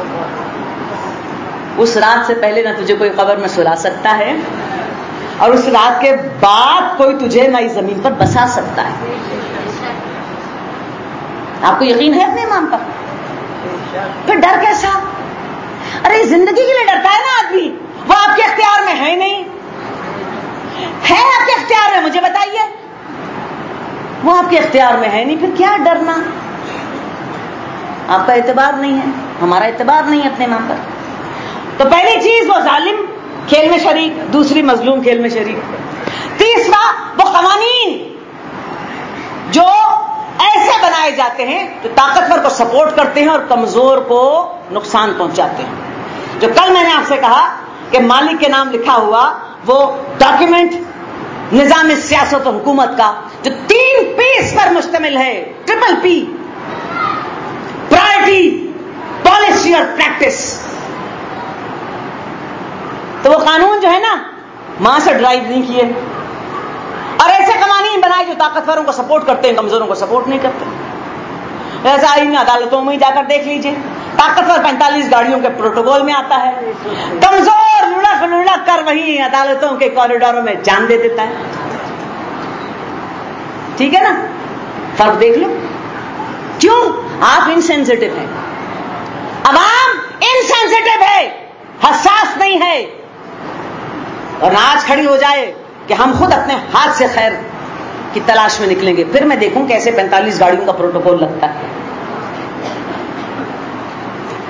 اس رات سے پہلے نہ تجھے کوئی قبر میں سلا سکتا ہے، اور اس رات کے بعد کوئی تجھے نہ اس زمین پر بسا سکتا ہے. آپ کو یقین ہے اپنے امام پر؟ پھر ڈر کیسا؟ ارے زندگی کے لیے ڈرتا ہے نا آدمی، وہ آپ کے اختیار میں ہے نہیں. ہے آپ کے اختیار میں؟ مجھے بتائیے. وہ آپ کے اختیار میں ہے نہیں، پھر کیا ڈرنا؟ آپ کا اعتبار نہیں ہے، ہمارا اعتبار نہیں ہے اپنے امام پر. تو پہلی چیز وہ ظالم کھیل میں شریک، دوسری مظلوم کھیل میں شریک، تیسرا وہ قوانین جو ایسے بنائے جاتے ہیں جو طاقتور کو سپورٹ کرتے ہیں اور کمزور کو نقصان پہنچاتے ہیں. جو کل میں نے آپ سے کہا کہ مالک کے نام لکھا ہوا وہ ڈاکیومنٹ نظام سیاست و حکومت کا جو 3 پیز پر مشتمل ہے، ٹرپل پی، پرائرٹی، پالیسی اور پریکٹس. تو وہ قانون جو ہے نا وہاں سے ڈرائیو نہیں کیے، اور ایسے قوانین بنائے جو طاقتوروں کو سپورٹ کرتے ہیں، کمزوروں کو سپورٹ نہیں کرتے. ایسا آئین عدالتوں میں ہی جا کر دیکھ لیجئے، طاقتور 45 گاڑیوں کے پروٹوکول میں آتا ہے، کمزور لڑک لڑک کر وہی عدالتوں کے کوریڈوروں میں جان دے دیتا ہے. ٹھیک ہے نا؟ فرق دیکھ لو. کیوں؟ آپ انسینسٹیو ہیں، عوام انسینسٹیو ہے، حساس نہیں ہے. اور آج کھڑی ہو جائے کہ ہم خود اپنے ہاتھ سے خیر کی تلاش میں نکلیں گے، پھر میں دیکھوں کیسے 45 گاڑیوں کا پروٹوکول لگتا ہے.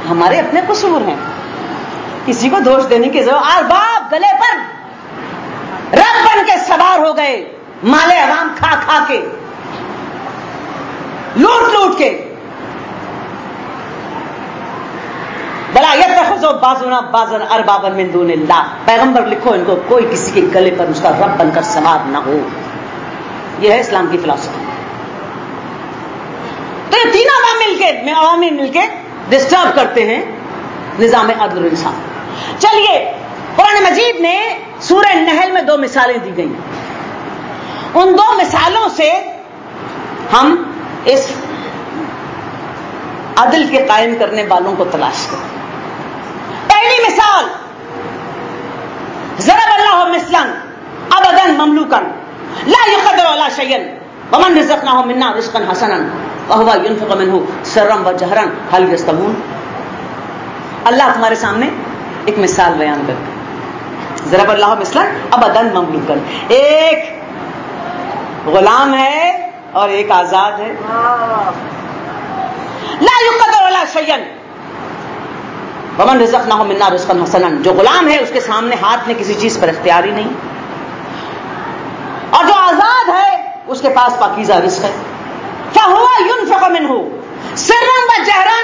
ہمارے اپنے قصور ہیں، کسی کو دوش دینے کی ضرورت۔ ارباب گلے پر رب بن کے سوار ہو گئے، مال عوام کھا کھا کے، لوٹ لوٹ کے۔ بلا یتخذوا بعضنا بعضا اربابا من دون اللہ، پیغمبر لکھو ان کو کوئی کسی کے گلے پر اس کا رب بن کر سوار نہ ہو۔ یہ ہے اسلام کی فلسفی۔ تو یہ تین عوامل مل کے ڈسٹرب کرتے ہیں نظام عدل و انصاف۔ چلیے، قرآن مجید میں سورہ نحل میں 2 مثالیں دی گئی، ان 2 مثالوں سے ہم اس عدل کے قائم کرنے والوں کو تلاش کریں۔ پہلی مثال، ضرب اللہ مثلا ابدا مملوکا لا يقدر على شيء ومن رزقناه منا رزقا حسنا وهو ينفق منه سرا وجهرا هل يستوون۔ اللہ تمہارے سامنے ایک مثال بیان کرتے ہیں، ضرب اللہ مثلا ابدا مملوکا، ایک غلام ہے اور ایک آزاد ہے۔ لا يقدر على شيء ومن رزقناه منا رزقا حسنا، جو غلام ہے اس کے سامنے ہاتھ میں کسی چیز پر اختیار ہی نہیں، اور جو آزاد ہے اس کے پاس پاکیزہ رزق ہے۔ فهو ينفق منه سرا وجهرا،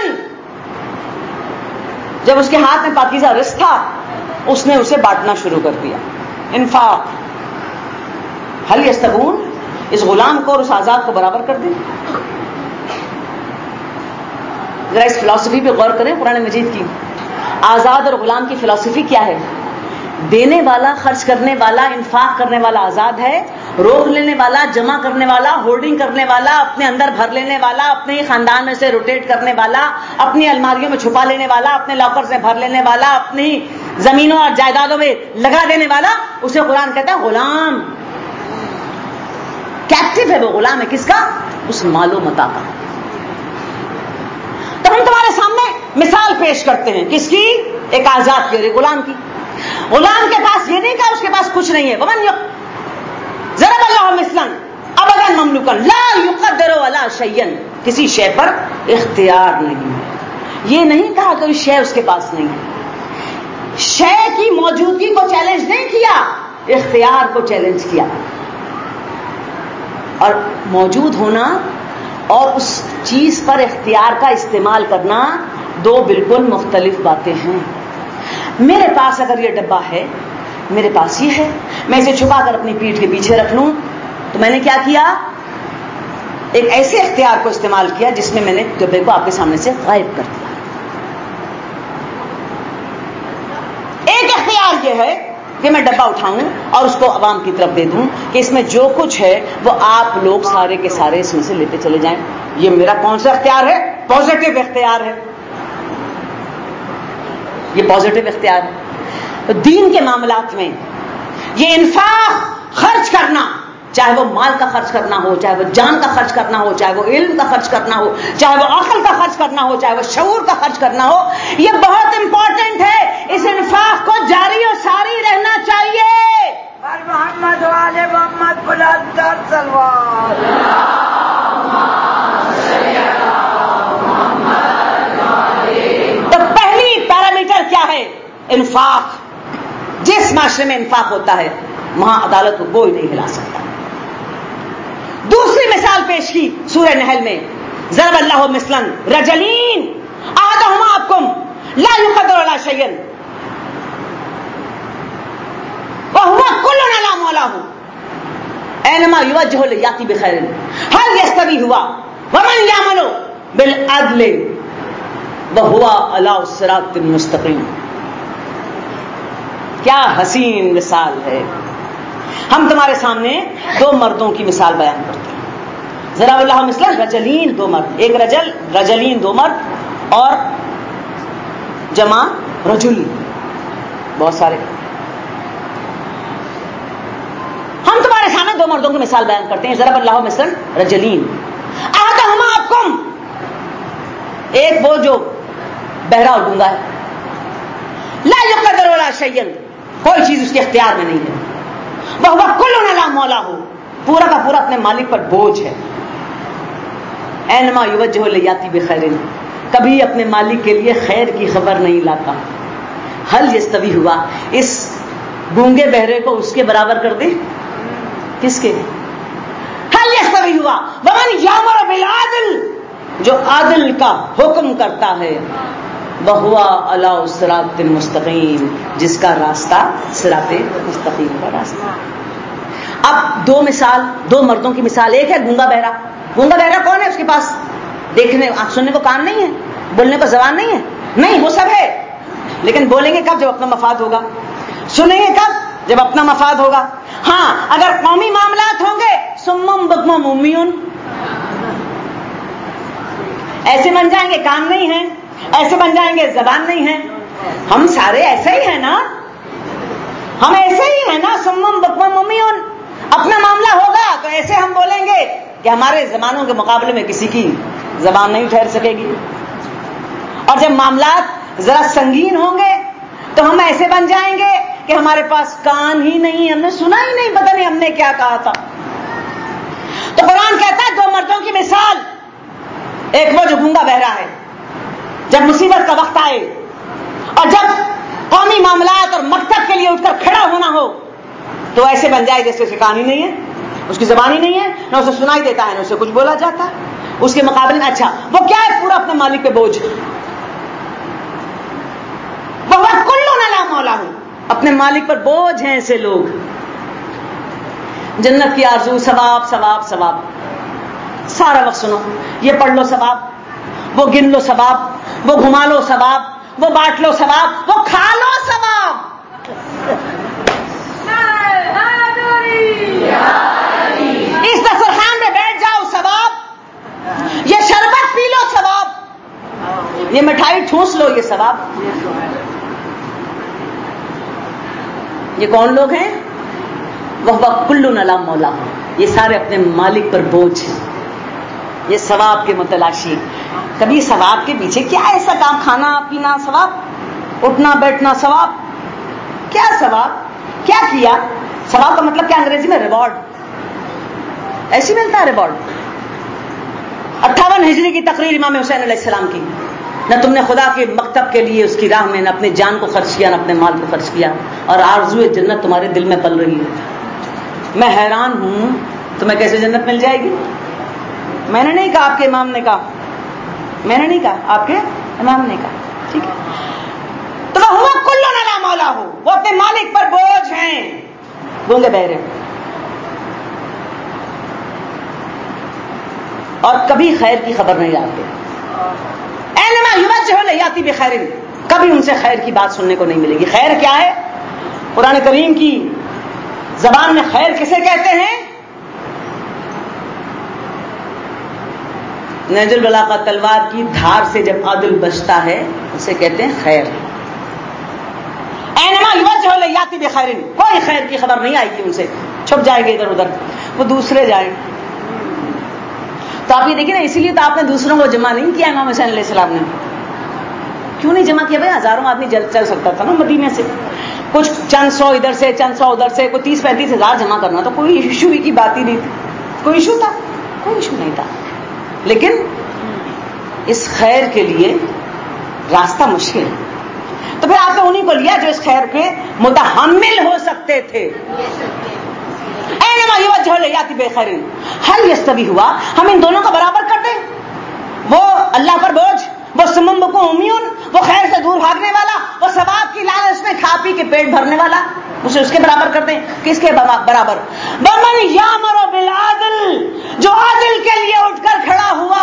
جب اس کے ہاتھ میں پاکیزہ رزق تھا اس نے اسے بانٹنا شروع کر دیا، انفاق۔ هل يستوون، اس غلام کو اور اس آزاد کو برابر کر دیں؟ ذرا اس فلسفی پہ غور کریں قرآن مجید کی۔ آزاد اور غلام کی فلسفی کیا ہے؟ دینے والا، خرچ کرنے والا، انفاق کرنے والا آزاد ہے، روک لینے والا، جمع کرنے والا، ہولڈنگ کرنے والا، اپنے اندر بھر لینے والا، اپنے ہی خاندان میں سے روٹیٹ کرنے والا، اپنی الماریوں میں چھپا لینے والا، اپنے لاکر سے بھر لینے والا، اپنی زمینوں اور جائیدادوں میں لگا دینے والا، اسے قرآن کہتا ہے غلام۔ کیپٹیو ہے وہ، غلام ہے کس کا؟ اس مال و متاع کا۔ تو ہم تمہارے سامنے مثال پیش کرتے ہیں، کس کی؟ ایک آزاد کی اور ایک غلام کی۔ غلام کے پاس یہ نہیں کہا اس کے پاس کچھ نہیں ہے، ضرب اللہ مثلا ابدا مملوکا لا يقدر على شيء، کسی شے پر اختیار نہیں ہے۔ یہ نہیں کہا کوئی شے اس کے پاس نہیں ہے، شے کی موجودگی کو چیلنج نہیں کیا، اختیار کو چیلنج کیا۔ اور موجود ہونا اور اس چیز پر اختیار کا استعمال کرنا 2 بالکل مختلف باتیں ہیں۔ میرے پاس اگر یہ ڈبہ ہے، میرے پاس یہ ہے، میں اسے چھپا کر اپنی پیٹھ کے پیچھے رکھ لوں تو میں نے کیا کیا؟ ایک ایسے اختیار کو استعمال کیا جس میں نے ڈبے کو آپ کے سامنے سے غائب کر دیا۔ ایک اختیار یہ ہے کہ میں ڈبہ اٹھاؤں اور اس کو عوام کی طرف دے دوں کہ اس میں جو کچھ ہے وہ آپ لوگ سارے کے سارے اس میں سے لیتے چلے جائیں۔ یہ میرا کون سا اختیار ہے؟ پازیٹو اختیار ہے، یہ پازیٹو اختیار ہے۔ تو دین کے معاملات میں یہ انفاق، خرچ کرنا، چاہے وہ مال کا خرچ کرنا ہو، چاہے وہ جان کا خرچ کرنا ہو، چاہے وہ علم کا خرچ کرنا ہو، چاہے وہ عقل کا خرچ کرنا ہو، چاہے وہ شعور کا خرچ کرنا ہو، یہ بہت امپورٹنٹ ہے۔ اس انفاق کو جاری اور ساری رہنا چاہیے۔ محمد والے محمد بلند در سلوات۔ تو پہلی پیرامیٹر کیا ہے؟ انفاق۔ جس معاشرے میں انفاق ہوتا ہے وہاں عدالت کو کوئی نہیں ہلا سکتا۔ دوسری مثال پیش کی سورہ نحل میں، ضرب اللہ مثلا رجلین احدہما ابکم لا يقدر على شيء وهو كل على مولاه اينما يوجه لياتي بخير هل يستوي هو ومن يعمل بالعدل وهو على الصراط المستقيم۔ کیا حسین مثال ہے۔ ہم تمہارے سامنے 2 مردوں کی مثال بیان کرتے ہیں، ضرب اللہ مثلا رجلین، 2 مرد، ایک رجل، رجلین 2 مرد، اور جمع رجل بہت سارے۔ ہم تمہارے سامنے 2 مردوں کی مثال بیان کرتے ہیں، ضرب اللہ مثلا رجلین احدہما ابکم، ایک وہ جو بہرا اور گونگا ہے، لا يقدر ولا شيء، کوئی چیز اس کے اختیار میں نہیں ہے، وہ کل علی مولاه، پورا کا پورا اپنے مالک پر بوجھ ہے، اینما یوجہ لیاتی بخیر، کبھی اپنے مالک کے لیے خیر کی خبر نہیں لاتا. حل یستوی ہوا اس گونگے بہرے کو اس کے برابر کر دے. کس کے؟ حل یستوی ہوا ومن یامر بالعدل جو عادل کا حکم کرتا ہے وہوا علی صراط مستقیم جس کا راستہ صراط مستقیم کا راستہ. اب دو مردوں کی مثال. ایک ہے گونگا بہرا. گونگا بہرا کون ہے؟ اس کے پاس دیکھنے سننے کو کان نہیں ہے, بولنے کو زبان نہیں ہے, نہیں وہ سب ہے, لیکن بولیں گے کب؟ جب اپنا مفاد ہوگا. سنیں گے کب؟ جب اپنا مفاد ہوگا. ہاں اگر قومی معاملات ہوں گے سمم بکمم امیون, ایسے بن جائیں گے کان نہیں ہے, ایسے بن جائیں گے زبان نہیں ہے. ہم سارے ایسے ہی ہیں نا, ہم ایسے ہی ہیں نا, سمم بکمم امیون. اپنا معاملہ ہوگا تو ایسے ہم بولیں گے کہ ہمارے زبانوں کے مقابلے میں کسی کی زبان نہیں ٹھہر سکے گی. اور جب معاملات ذرا سنگین ہوں گے تو ہم ایسے بن جائیں گے کہ ہمارے پاس کان ہی نہیں, ہم نے سنا ہی نہیں, پتہ نہیں ہم نے کیا کہا تھا. تو قرآن کہتا ہے دو مردوں کی مثال. ایک وہ جو گونگا بہرا ہے, جب مصیبت کا وقت آئے اور جب قومی معاملات اور مکتب کے لیے اٹھ کر کھڑا ہونا ہو تو ایسے بن جائے جیسے اسے کان ہی نہیں ہے, اس کی زبان ہی نہیں ہے, نہ اسے سنائی دیتا ہے نہ اسے کچھ بولا جاتا ہے. اس کے مقابلے میں اچھا وہ کیا ہے؟ پورا اپنے مالک پہ بوجھ. وہ کلن علی مولاہ, اپنے مالک پر بوجھ ہیں ایسے لوگ. جنت کی آرزو, ثواب ثواب ثواب, سارا وقت سنو, یہ پڑھ لو ثواب, وہ گن لو ثواب, وہ گھما لو ثواب, وہ بانٹ لو ثواب, وہ کھا لو ثواب. اس دسترخوان میں بیٹھ جاؤ ثواب, یہ شربت پی لو ثواب, یہ مٹھائی ٹھوس لو یہ ثواب. یہ کون لوگ ہیں؟ وہ کلن علی مولا, یہ سارے اپنے مالک پر بوجھ ہیں, یہ ثواب کے متلاشی. کبھی ثواب کے پیچھے کیا ایسا کام؟ کھانا پینا ثواب, اٹھنا بیٹھنا ثواب. کیا ثواب؟ کیا کیا؟ ثواب کا مطلب کیا انگریزی میں؟ ریوارڈ. ایسی ملتا ہے ریوارڈ. 58 ہجری کی تقریر امام حسین علیہ السلام کی, نہ تم نے خدا کے مکتب کے لیے اس کی راہ میں نہ اپنے جان کو خرچ کیا نہ اپنے مال کو خرچ کیا, اور آرزو جنت تمہارے دل میں پل رہی ہے. میں حیران ہوں تمہیں کیسے جنت مل جائے گی؟ میں نے نہیں کہا, آپ کے امام نے کہا. میں نے نہیں کہا, آپ کے امام نے کہا. ٹھیک ہے, تو وہ کلن علی مولا ہو, وہ اپنے مالک پر بوجھ ہیں, گونگے بہرے, اور کبھی خیر کی خبر نہیں لاتے. اینما یوجہ لیاتی بخیر, کبھی ان سے خیر کی بات سننے کو نہیں ملے گی. خیر کیا ہے؟ قرآن کریم کی زبان میں خیر کسے کہتے ہیں؟ نہج البلاغہ تلوار کی دھار سے جب عدل بچتا ہے اسے کہتے ہیں خیر. اینما یوجہ لیاتی بخیر, کوئی خیر کی خبر نہیں آئے گی ان سے, چھپ جائے گے ادھر ادھر, وہ دوسرے جائیں. تو آپ یہ دیکھیں نا, اسی لیے تو آپ نے دوسروں کو جمع نہیں کیا امام حسین علیہ السلام نے. کیوں نہیں جمع کیا بھائی؟ ہزاروں آدمی چل سکتا تھا نا مدینے سے, کچھ چند سو ادھر سے چند سو ادھر سے, کوئی 30-35 ہزار جمع کرنا تو کوئی ایشو ہی کی بات ہی نہیں تھی. کوئی ایشو تھا؟ کوئی ایشو نہیں تھا. لیکن اس خیر کے لیے راستہ مشکل ہے, تو پھر آپ نے انہیں کو لیا جو اس خیر کے متحمل ہو سکتے تھے. اینما یوجہ لیاتی بخیر حل یستوی ہوا, ہم ان دونوں کو برابر کر دیں. وہ اللہ پر بوجھ, وہ سمم بکم امیون, وہ خیر سے دور بھاگنے والا, وہ ثواب کی لالچ میں کھا پی کے پیٹ بھرنے والا, اسے اس کے برابر کر دیں. کس کے برابر؟ ومن یامر بالعدل, جو عدل کے لیے اٹھ کر کھڑا ہوا,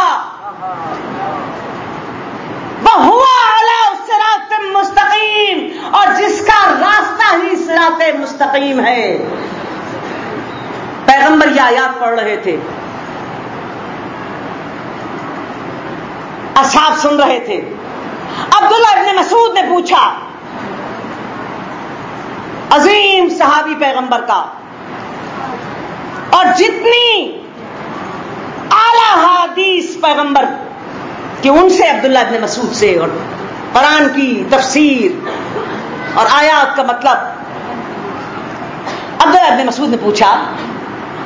وہو علی صراط مستقیم, اور جس کا راستہ ہی صراط مستقیم ہے. پیغمبر یہ آیات پڑھ رہے تھے, اصحاب سن رہے تھے. عبداللہ ابن مسعود نے پوچھا, عظیم صحابی پیغمبر کا, اور جتنی اعلی حدیث پیغمبر کہ ان سے, عبداللہ ابن مسعود سے, اور قرآن کی تفسیر اور آیات کا مطلب. عبداللہ ابن مسعود نے پوچھا,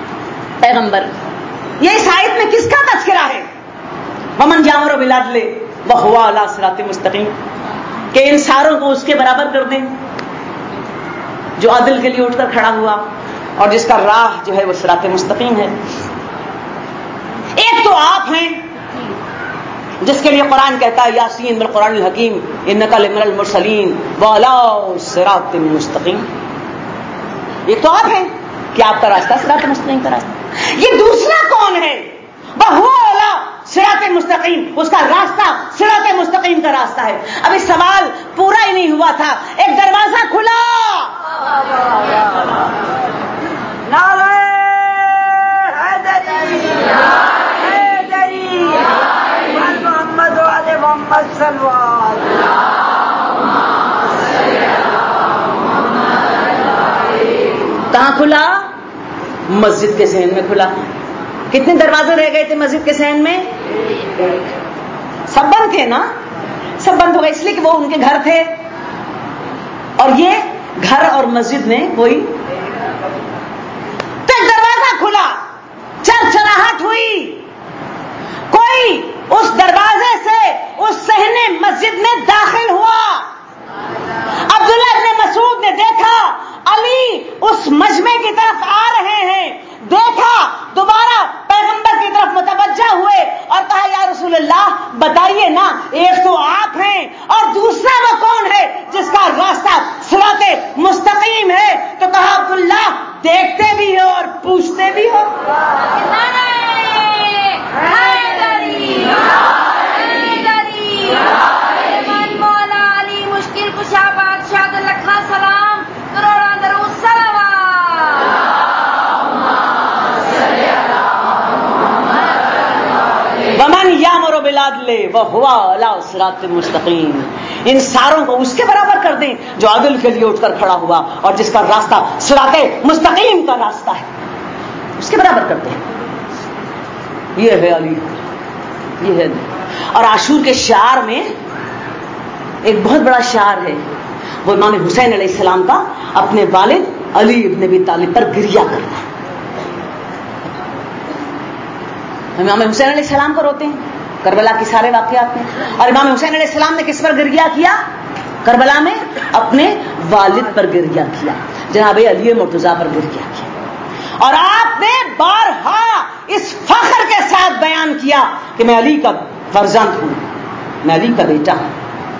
پیغمبر یہ اس آیت میں کس کا تذکرہ ہے؟ ومن یامر بالعدل, وَهُوَ عَلَىٰ صِرَاطٍ مُسْتَقِيمٍ، کہ ان ساروں کو اس کے برابر کر دیں جو عدل کے لیے اٹھ کر کھڑا ہوا اور جس کا راہ جو ہے وہ صراط مستقیم ہے. ایک تو آپ ہیں جس کے لیے قرآن کہتا ہے یاسین بالقرآن الحکیم انک لمن المرسلین وعلی صراط مستقیم. ایک تو آپ ہیں کہ آپ کا راستہ صراط مستقیم کا راستہ. یہ دوسرا کون ہے؟ وَهُوَ عَلَىٰ صراط مستقیم، اس کا راستہ صراط مستقیم کا راستہ ہے. ابھی سوال پورا ہی نہیں ہوا تھا، ایک دروازہ کھلا. نعرہ حیدری، حیدری، محمد و آل محمد صلی اللہ علیہ وسلم. کہاں کھلا؟ مسجد کے صحن میں کھلا. کتنے دروازے رہ گئے تھے مسجد کے صحن میں؟ سب بند تھے نا، سب بند ہو گئے اس لیے کہ وہ ان کے گھر تھے اور یہ گھر اور مسجد میں کوئی تو ایک دروازہ کھلا، چرچراہٹ ہوئی، کوئی اس دروازے سے اس صحن مسجد میں داخل ہوا. عبداللہ ابن مسعود نے دیکھا علی اس مجمع کی طرف آ رہے ہیں، دیکھا دوبارہ پیغمبر کی طرف متوجہ ہوئے اور کہا یا رسول اللہ بتائیے نا، ایک تو آپ ہیں اور دوسرا وہ کون ہے جس کا راستہ صراط مستقیم ہے؟ تو کہا عبداللہ دیکھتے بھی ہو اور پوچھتے بھی ہو. مولا علی مشکل کشا بادشاہ لکھا سلام کروڑا درود ومن یامر بالعدل وهو علی صراط مستقیم. ان ساروں کو اس کے برابر کر دیں جو عدل کے لیے اٹھ کر کھڑا ہوا اور جس کا راستہ صراط مستقیم کا راستہ ہے، اس کے برابر کر دیں. یہ ہے علی، یہ ہے علی. اور عاشور کے شعار میں ایک بہت بڑا شعار ہے، وہ امام حسین علیہ السلام کا اپنے والد علی ابن ابی طالب پر گریہ کرنا. امام حسین علیہ السلام کو روتے ہیں کربلا کے سارے واقعات میں، اور امام حسین علیہ السلام نے کس پر گریہ کیا؟ کربلا میں اپنے والد پر گریہ کیا، جناب علی مرتضیٰ پر گریہ کیا. اور آپ نے بارہا اس فخر کے ساتھ بیان کیا کہ میں علی کا فرزند ہوں، میں علی کا بیٹا ہوں.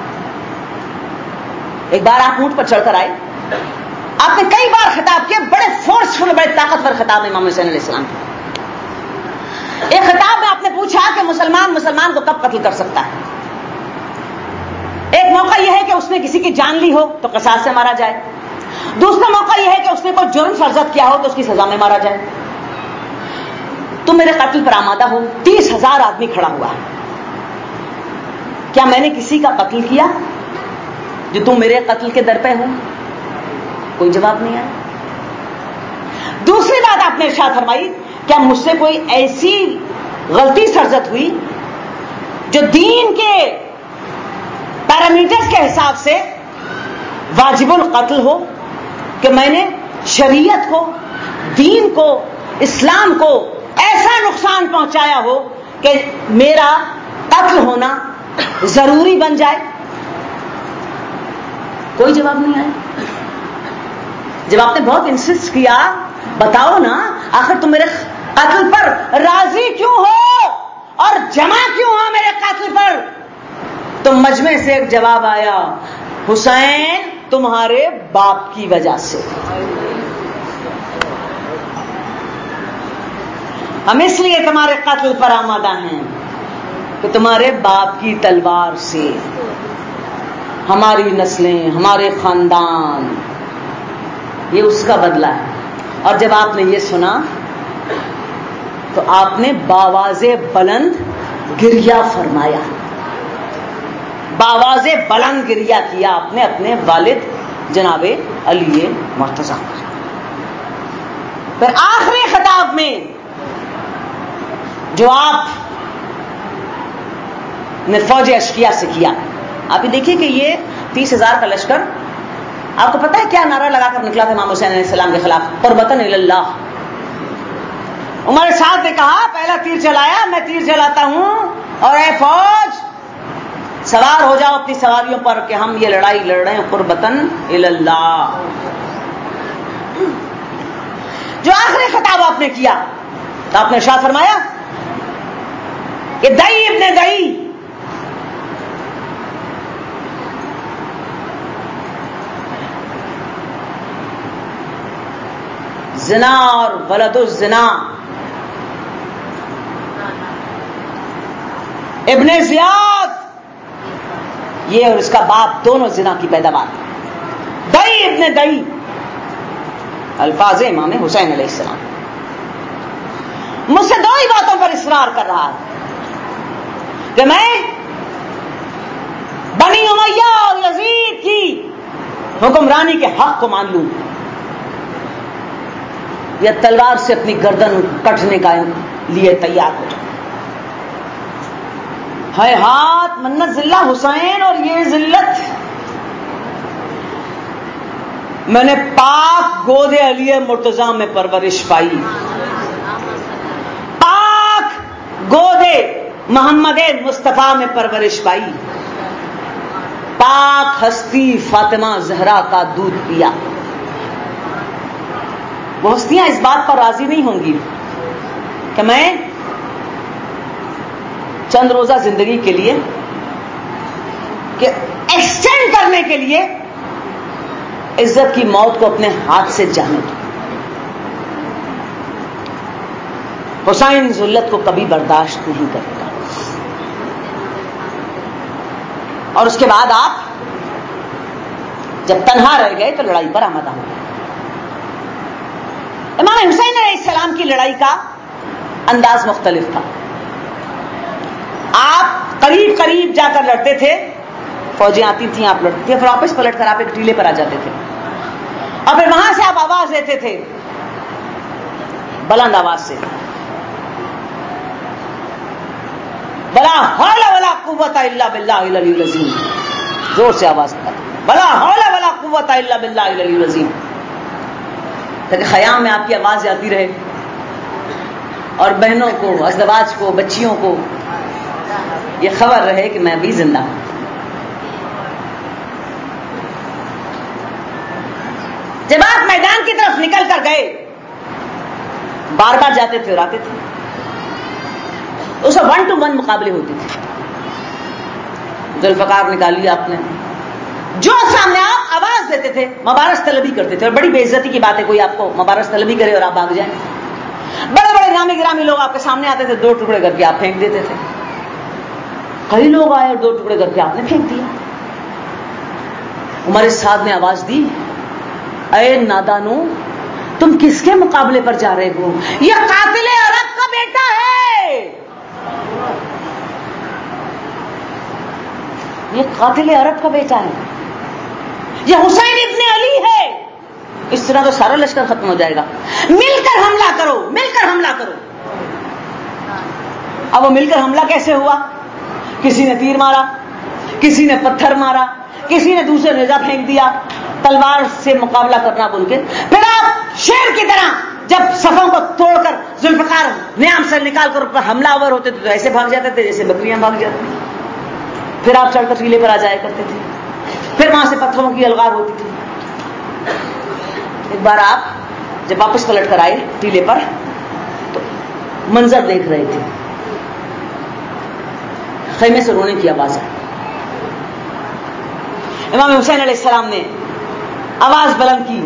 ایک بار آپ اونٹ پر چڑھ کر آئے، آپ نے کئی بار خطاب کیا، بڑے فورسفل، بڑے طاقتور خطاب امام حسین علیہ السلام کا. ایک خطاب میں آپ نے پوچھا کہ مسلمان کو کب قتل کر سکتا ہے. ایک موقع یہ ہے کہ اس نے کسی کی جان لی ہو تو قصاص سے مارا جائے، دوسرا موقع یہ ہے کہ اس نے کوئی جرم فرضت کیا ہو تو اس کی سزا میں مارا جائے. تم میرے قتل پر آمادہ ہو، 30,000 آدمی کھڑا ہوا ہے، کیا میں نے کسی کا قتل کیا جو تم میرے قتل کے در پہ ہو؟ کوئی جواب نہیں آیا. دوسری بات آپ نے ارشاد فرمائی، کیا مجھ سے کوئی ایسی غلطی سرزد ہوئی جو دین کے پیرامیٹرز کے حساب سے واجب القتل ہو، کہ میں نے شریعت کو، دین کو، اسلام کو ایسا نقصان پہنچایا ہو کہ میرا قتل ہونا ضروری بن جائے؟ کوئی جواب نہیں آیا. جب آپ نے بہت انسسٹ کیا بتاؤ نا آخر تم میرے قتل پر راضی کیوں ہو اور جمع کیوں ہو میرے قتل پر، تو مجمع سے ایک جواب آیا، حسین تمہارے باپ کی وجہ سے. ہم اس لیے تمہارے قتل پر آمادہ ہیں کہ تمہارے باپ کی تلوار سے ہماری نسلیں، ہمارے خاندان، یہ اس کا بدلہ ہے. اور جب آپ نے یہ سنا تو آپ نے باواز بلند گریہ فرمایا، باواز بلند گریہ کیا آپ نے اپنے والد جناب علی مرتضیٰ. پھر آخری خطاب میں جو آپ نے فوج اشکیا سے کیا، آپ یہ دیکھیے کہ یہ 30,000 کا لشکر، آپ کو پتا ہے کیا نعرہ لگا کر نکلا تھا امام حسین علیہ السلام کے خلاف؟ قربتاً الی اللہ. عمر سعد نے کہا پہلا تیر چلایا، میں تیر چلاتا ہوں، اور اے فوج سوار ہو جاؤ اپنی سواریوں پر کہ ہم یہ لڑائی لڑ رہے ہیں قربتن اللہ. جو آخری خطاب آپ نے کیا تو آپ نے ارشاد فرمایا کہ دئی ابن دئی زنا اور ولد الزنا ابن زیاد یہ اور اس کا باپ دونوں زنا کی پیداوار. دئی ابن دئی الفاظ امام حسین علیہ السلام. مجھ سے دو ہی باتوں پر اصرار کر رہا ہے کہ میں بنی امیہ اور یزید کی حکمرانی کے حق کو مان لوں یا تلوار سے اپنی گردن کٹنے کا لیے تیار ہو جاؤں. ہے ہاتھ منت ذلہ حسین اور یہ ذلت میں نے پاک گود علی مرتضی میں پرورش پائی. پاک گود محمد مصطفیٰ میں پرورش پائی. پاک ہستی فاطمہ زہرا کا دودھ پیا. وہ ہستیاں اس بات پر راضی نہیں ہوں گی کہ میں چند روزہ زندگی کے لیے کہ ایکسٹینڈ کرنے کے لیے عزت کی موت کو اپنے ہاتھ سے جانے دوں. حسین ذلت کو کبھی برداشت نہیں کرے گا. اور اس کے بعد آپ جب تنہا رہ گئے تو لڑائی پر آمادہ ہو گئے. امام حسین علیہ السلام کی لڑائی کا انداز مختلف تھا. آپ قریب قریب جا کر لڑتے تھے, فوجیں آتی تھیں, آپ لڑتے تھے, پھر واپس پلٹ کر آپ ایک ٹیلے پر آ جاتے تھے, اور پھر وہاں سے آپ آواز دیتے تھے بلند آواز سے, بلا حول ولا قوت الا باللہ العلی العظیم. زور سے آواز کرتا, بلا حول ولا قوت الا باللہ العلی العظیم, تاکہ خیام میں آپ کی آواز آتی رہے اور بہنوں کو, ازدواج کو, بچیوں کو یہ خبر رہے کہ میں بھی زندہ ہوں. جب آپ میدان کی طرف نکل کر گئے, بار بار جاتے تھے اور آتے تھے, اس میں 1 to 1 مقابلے ہوتے تھے. ذوالفقار نکالی آپ نے, جو سامنے آپ آواز دیتے تھے مبارز طلبی کرتے تھے, اور بڑی بے عزتی کی بات ہے کوئی آپ کو مبارز طلبی کرے اور آپ بھاگ جائیں. بڑے بڑے گرامی لوگ آپ کے سامنے آتے تھے, 2 ٹکڑے کر کے آپ پھینک دیتے تھے. کئی لوگ آئے اور 2 ٹکڑے کر کے آپ نے پھینک دیا. عمر سعد نے آواز دی, اے نادانو تم کس کے مقابلے پر جا رہے ہو؟ یہ قاتل عرب کا بیٹا ہے, یہ قاتل عرب کا بیٹا ہے, یہ حسین ابن علی ہے. اس طرح تو سارا لشکر ختم ہو جائے گا. مل کر حملہ کرو, مل کر حملہ کرو. اب وہ مل کر حملہ کیسے ہوا؟ کسی نے تیر مارا, کسی نے پتھر مارا, کسی نے دوسرے نیزہ پھینک دیا, تلوار سے مقابلہ کرنا بول کے. پھر آپ شیر کی طرح جب صفوں کو توڑ کر ذوالفقار نیام سے نکال کر اوپر حملہ آور ہوتے تھے تو ایسے بھاگ جاتے تھے جیسے بکریاں بھاگ جاتی تھیں. پھر آپ چڑھ کر ٹیلے پر آ جایا کرتے تھے, پھر وہاں سے پتھروں کی الغار ہوتی تھی. ایک بار آپ جب واپس پلٹ کر آئے ٹیلے پر تو منظر دیکھ رہے تھے, خیمے سے رونے کی آواز آئی. امام حسین علیہ السلام نے آواز بلند کی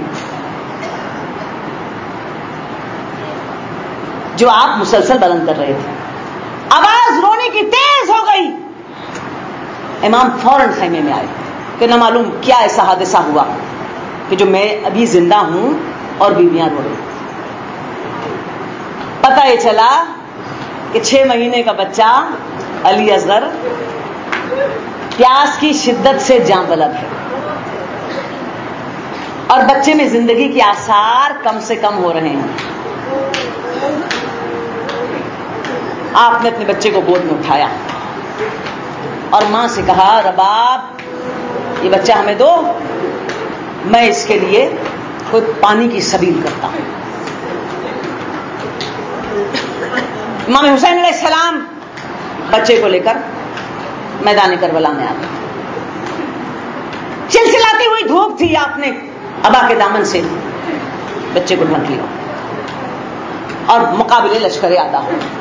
جو آپ مسلسل بلند کر رہے تھے. آواز رونے کی تیز ہو گئی. امام فوراً خیمے میں آئے کہ نہ معلوم کیا ایسا حادثہ ہوا کہ جو میں ابھی زندہ ہوں اور بیویاں رو رہی. پتہ یہ چلا کہ 6 مہینے کا بچہ علی اصغر پیاس کی شدت سے جاں طلب ہے, اور بچے میں زندگی کے آثار کم سے کم ہو رہے ہیں. آپ نے اپنے بچے کو گود میں اٹھایا اور ماں سے کہا, رباب یہ بچہ ہمیں دو, میں اس کے لیے کوئی پانی کی سبیل کرتا ہوں. امام حسین علیہ السلام بچے کو لے کر میدان کربلا میں آ گئے. چلچلاتی ہوئی دھوپ تھی, آپ نے ابا کے دامن سے بچے کو ڈھانک لیا اور مقابلے لشکر اعداء.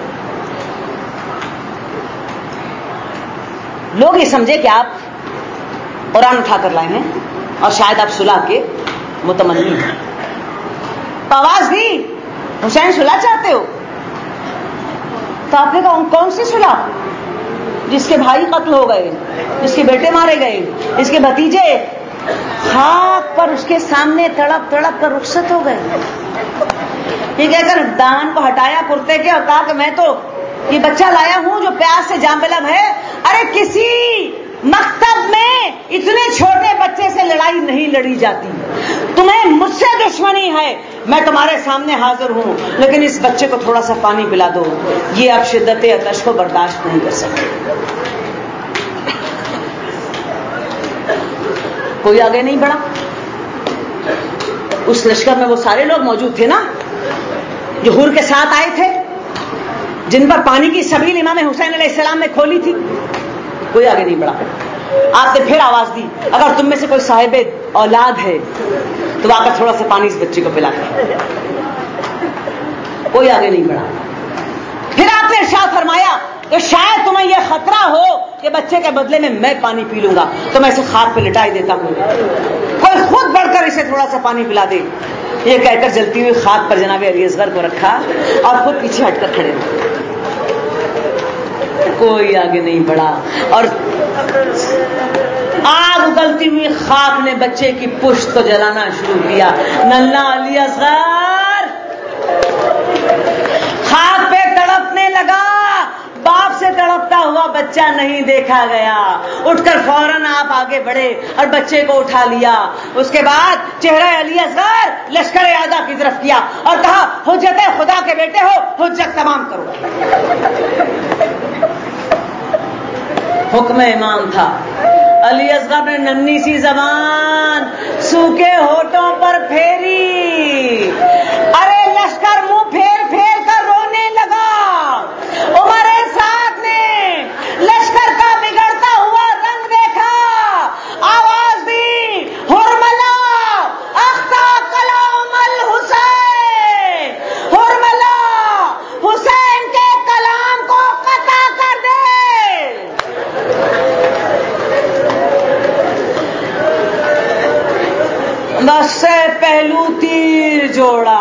لوگ یہ سمجھے کہ آپ قرآن اٹھا کر لائے ہیں اور شاید آپ صلح کے متمنی ہیں. تو آواز دی حسین صلح چاہتے ہو؟ تو آپ نے کہا کون سی صلح؟ جس کے بھائی قتل ہو گئے, جس کے بیٹے مارے گئے, جس کے بھتیجے خاک پر اس کے سامنے تڑپ تڑپ کر رخصت ہو گئے. یہ کہہ کر دامن کو ہٹایا کرتے کے اور کہا کہ میں تو یہ بچہ لایا ہوں جو پیاس سے جام بلب ہے. ارے کسی مکتب میں اتنے چھوٹے بچے سے لڑائی نہیں لڑی جاتی. تمہیں مجھ سے دشمنی ہے, میں تمہارے سامنے حاضر ہوں, لیکن اس بچے کو تھوڑا سا پانی پلا دو. یہ اب شدت عطش کو برداشت نہیں کر سکتے. کوئی آگے نہیں بڑھا. اس لشکر میں وہ سارے لوگ موجود تھے نا جو حور کے ساتھ آئے تھے, جن پر پانی کی سبیل امام حسین علیہ السلام نے کھولی تھی. کوئی آگے نہیں بڑھا. آپ نے پھر آواز دی اگر تم میں سے کوئی صاحب اولاد ہے تو آ کر تھوڑا سا پانی اس بچے کو پلا کر. کوئی آگے نہیں بڑھا. پھر آپ نے ارشاد فرمایا کہ شاید تمہیں یہ خطرہ ہو کہ بچے کے بدلے میں پانی پی لوں گا تو میں اسے خاک پہ لٹائی دیتا ہوں, کوئی خود بڑھ کر اسے تھوڑا سا پانی پلا دے. یہ کہہ کر جلتی ہوئی خاک پر جناب علی اصغر کو رکھا اور خود پیچھے ہٹ کر کھڑے ہوئے. کوئی آگے نہیں بڑھا اور آگ اگلتی ہوئی خاک نے بچے کی پشت کو جلانا شروع کیا. ننھا علی اصغر خاک پہ تڑپنے لگا. باپ سے تڑپتا ہوا بچہ نہیں دیکھا گیا. اٹھ کر فوراً آپ آگے بڑھے اور بچے کو اٹھا لیا. اس کے بعد چہرہ علی اصغر لشکر اعداء کی طرف کیا اور کہا حجت خدا کے بیٹے ہو, حجت تمام کرو. حکم امام تھا. علی اصغر نے ننھی سی زبان سوکھے ہونٹوں پر پھیری. ارے لشکر منہ پھیر پھیر کر رونے لگا. عمر سعد نے لشکر کا بگڑتا ہوا رنگ دیکھا, آواز دی حرملا اختا کلام الحسین. حرملا حسین کے کلام کو قطع کر دے. بس سے پہلو تیر جوڑا.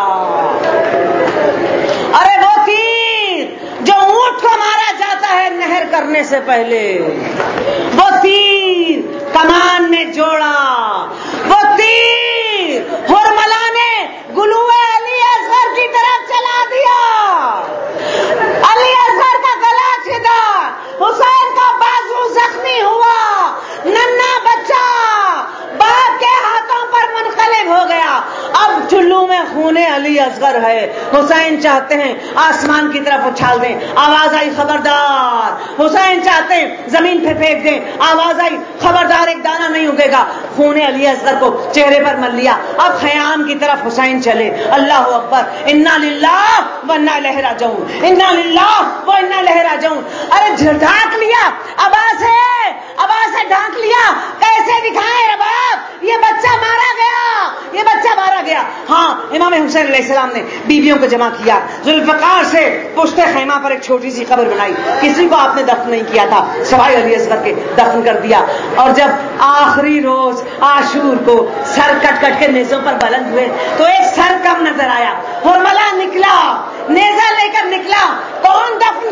ارے وہ تیر جو اونٹ کو مارا جاتا ہے نہر کرنے سے پہلے, وہ تیر کمان نے جوڑا. وہ تیر حرملا نے گلوے علی اصغر کی طرف چلا دیا. علی اصغر کا گلا چھدا, حسین کا بازو زخمی ہوا. ننھا بچہ باپ کے ہاتھوں پر منقلب ہو گیا. اب چلو میں خون علی اصغر ہے. حسین چاہتے ہیں آسمان کی طرف اچھال دیں, آواز آئی خبردار. حسین چاہتے ہیں زمین پہ پھینک دیں, آواز آئی خبردار, ایک دانہ نہیں اگے گا. خون علی اصغر کو چہرے پر مل لیا. اب خیام کی طرف حسین چلے. اللہ اکبر, انا للہ و انا الیہ راجعون, انا للہ و انا الیہ راجعون. ارے ڈھانک لیا, آواز سے ڈھانک لیا. کیسے دکھائیں رباب, یہ بچہ مارا گیا, یہ بچہ مارا گیا. ہاں, امام حسین علیہ السلام نے بیویوں کو جمع کیا. ذوالفقار سے پشت خیمہ پر ایک چھوٹی سی قبر بنائی. کسی کو آپ نے دفن نہیں کیا تھا سوائے علی اصغر کے, دفن کر دیا. اور جب آخری روز عاشور کو سر کٹ کٹ کے نیزوں پر بلند ہوئے تو ایک سر کم نظر آیا. حرملا نکلا, نیزہ لے کر نکلا. کون دفن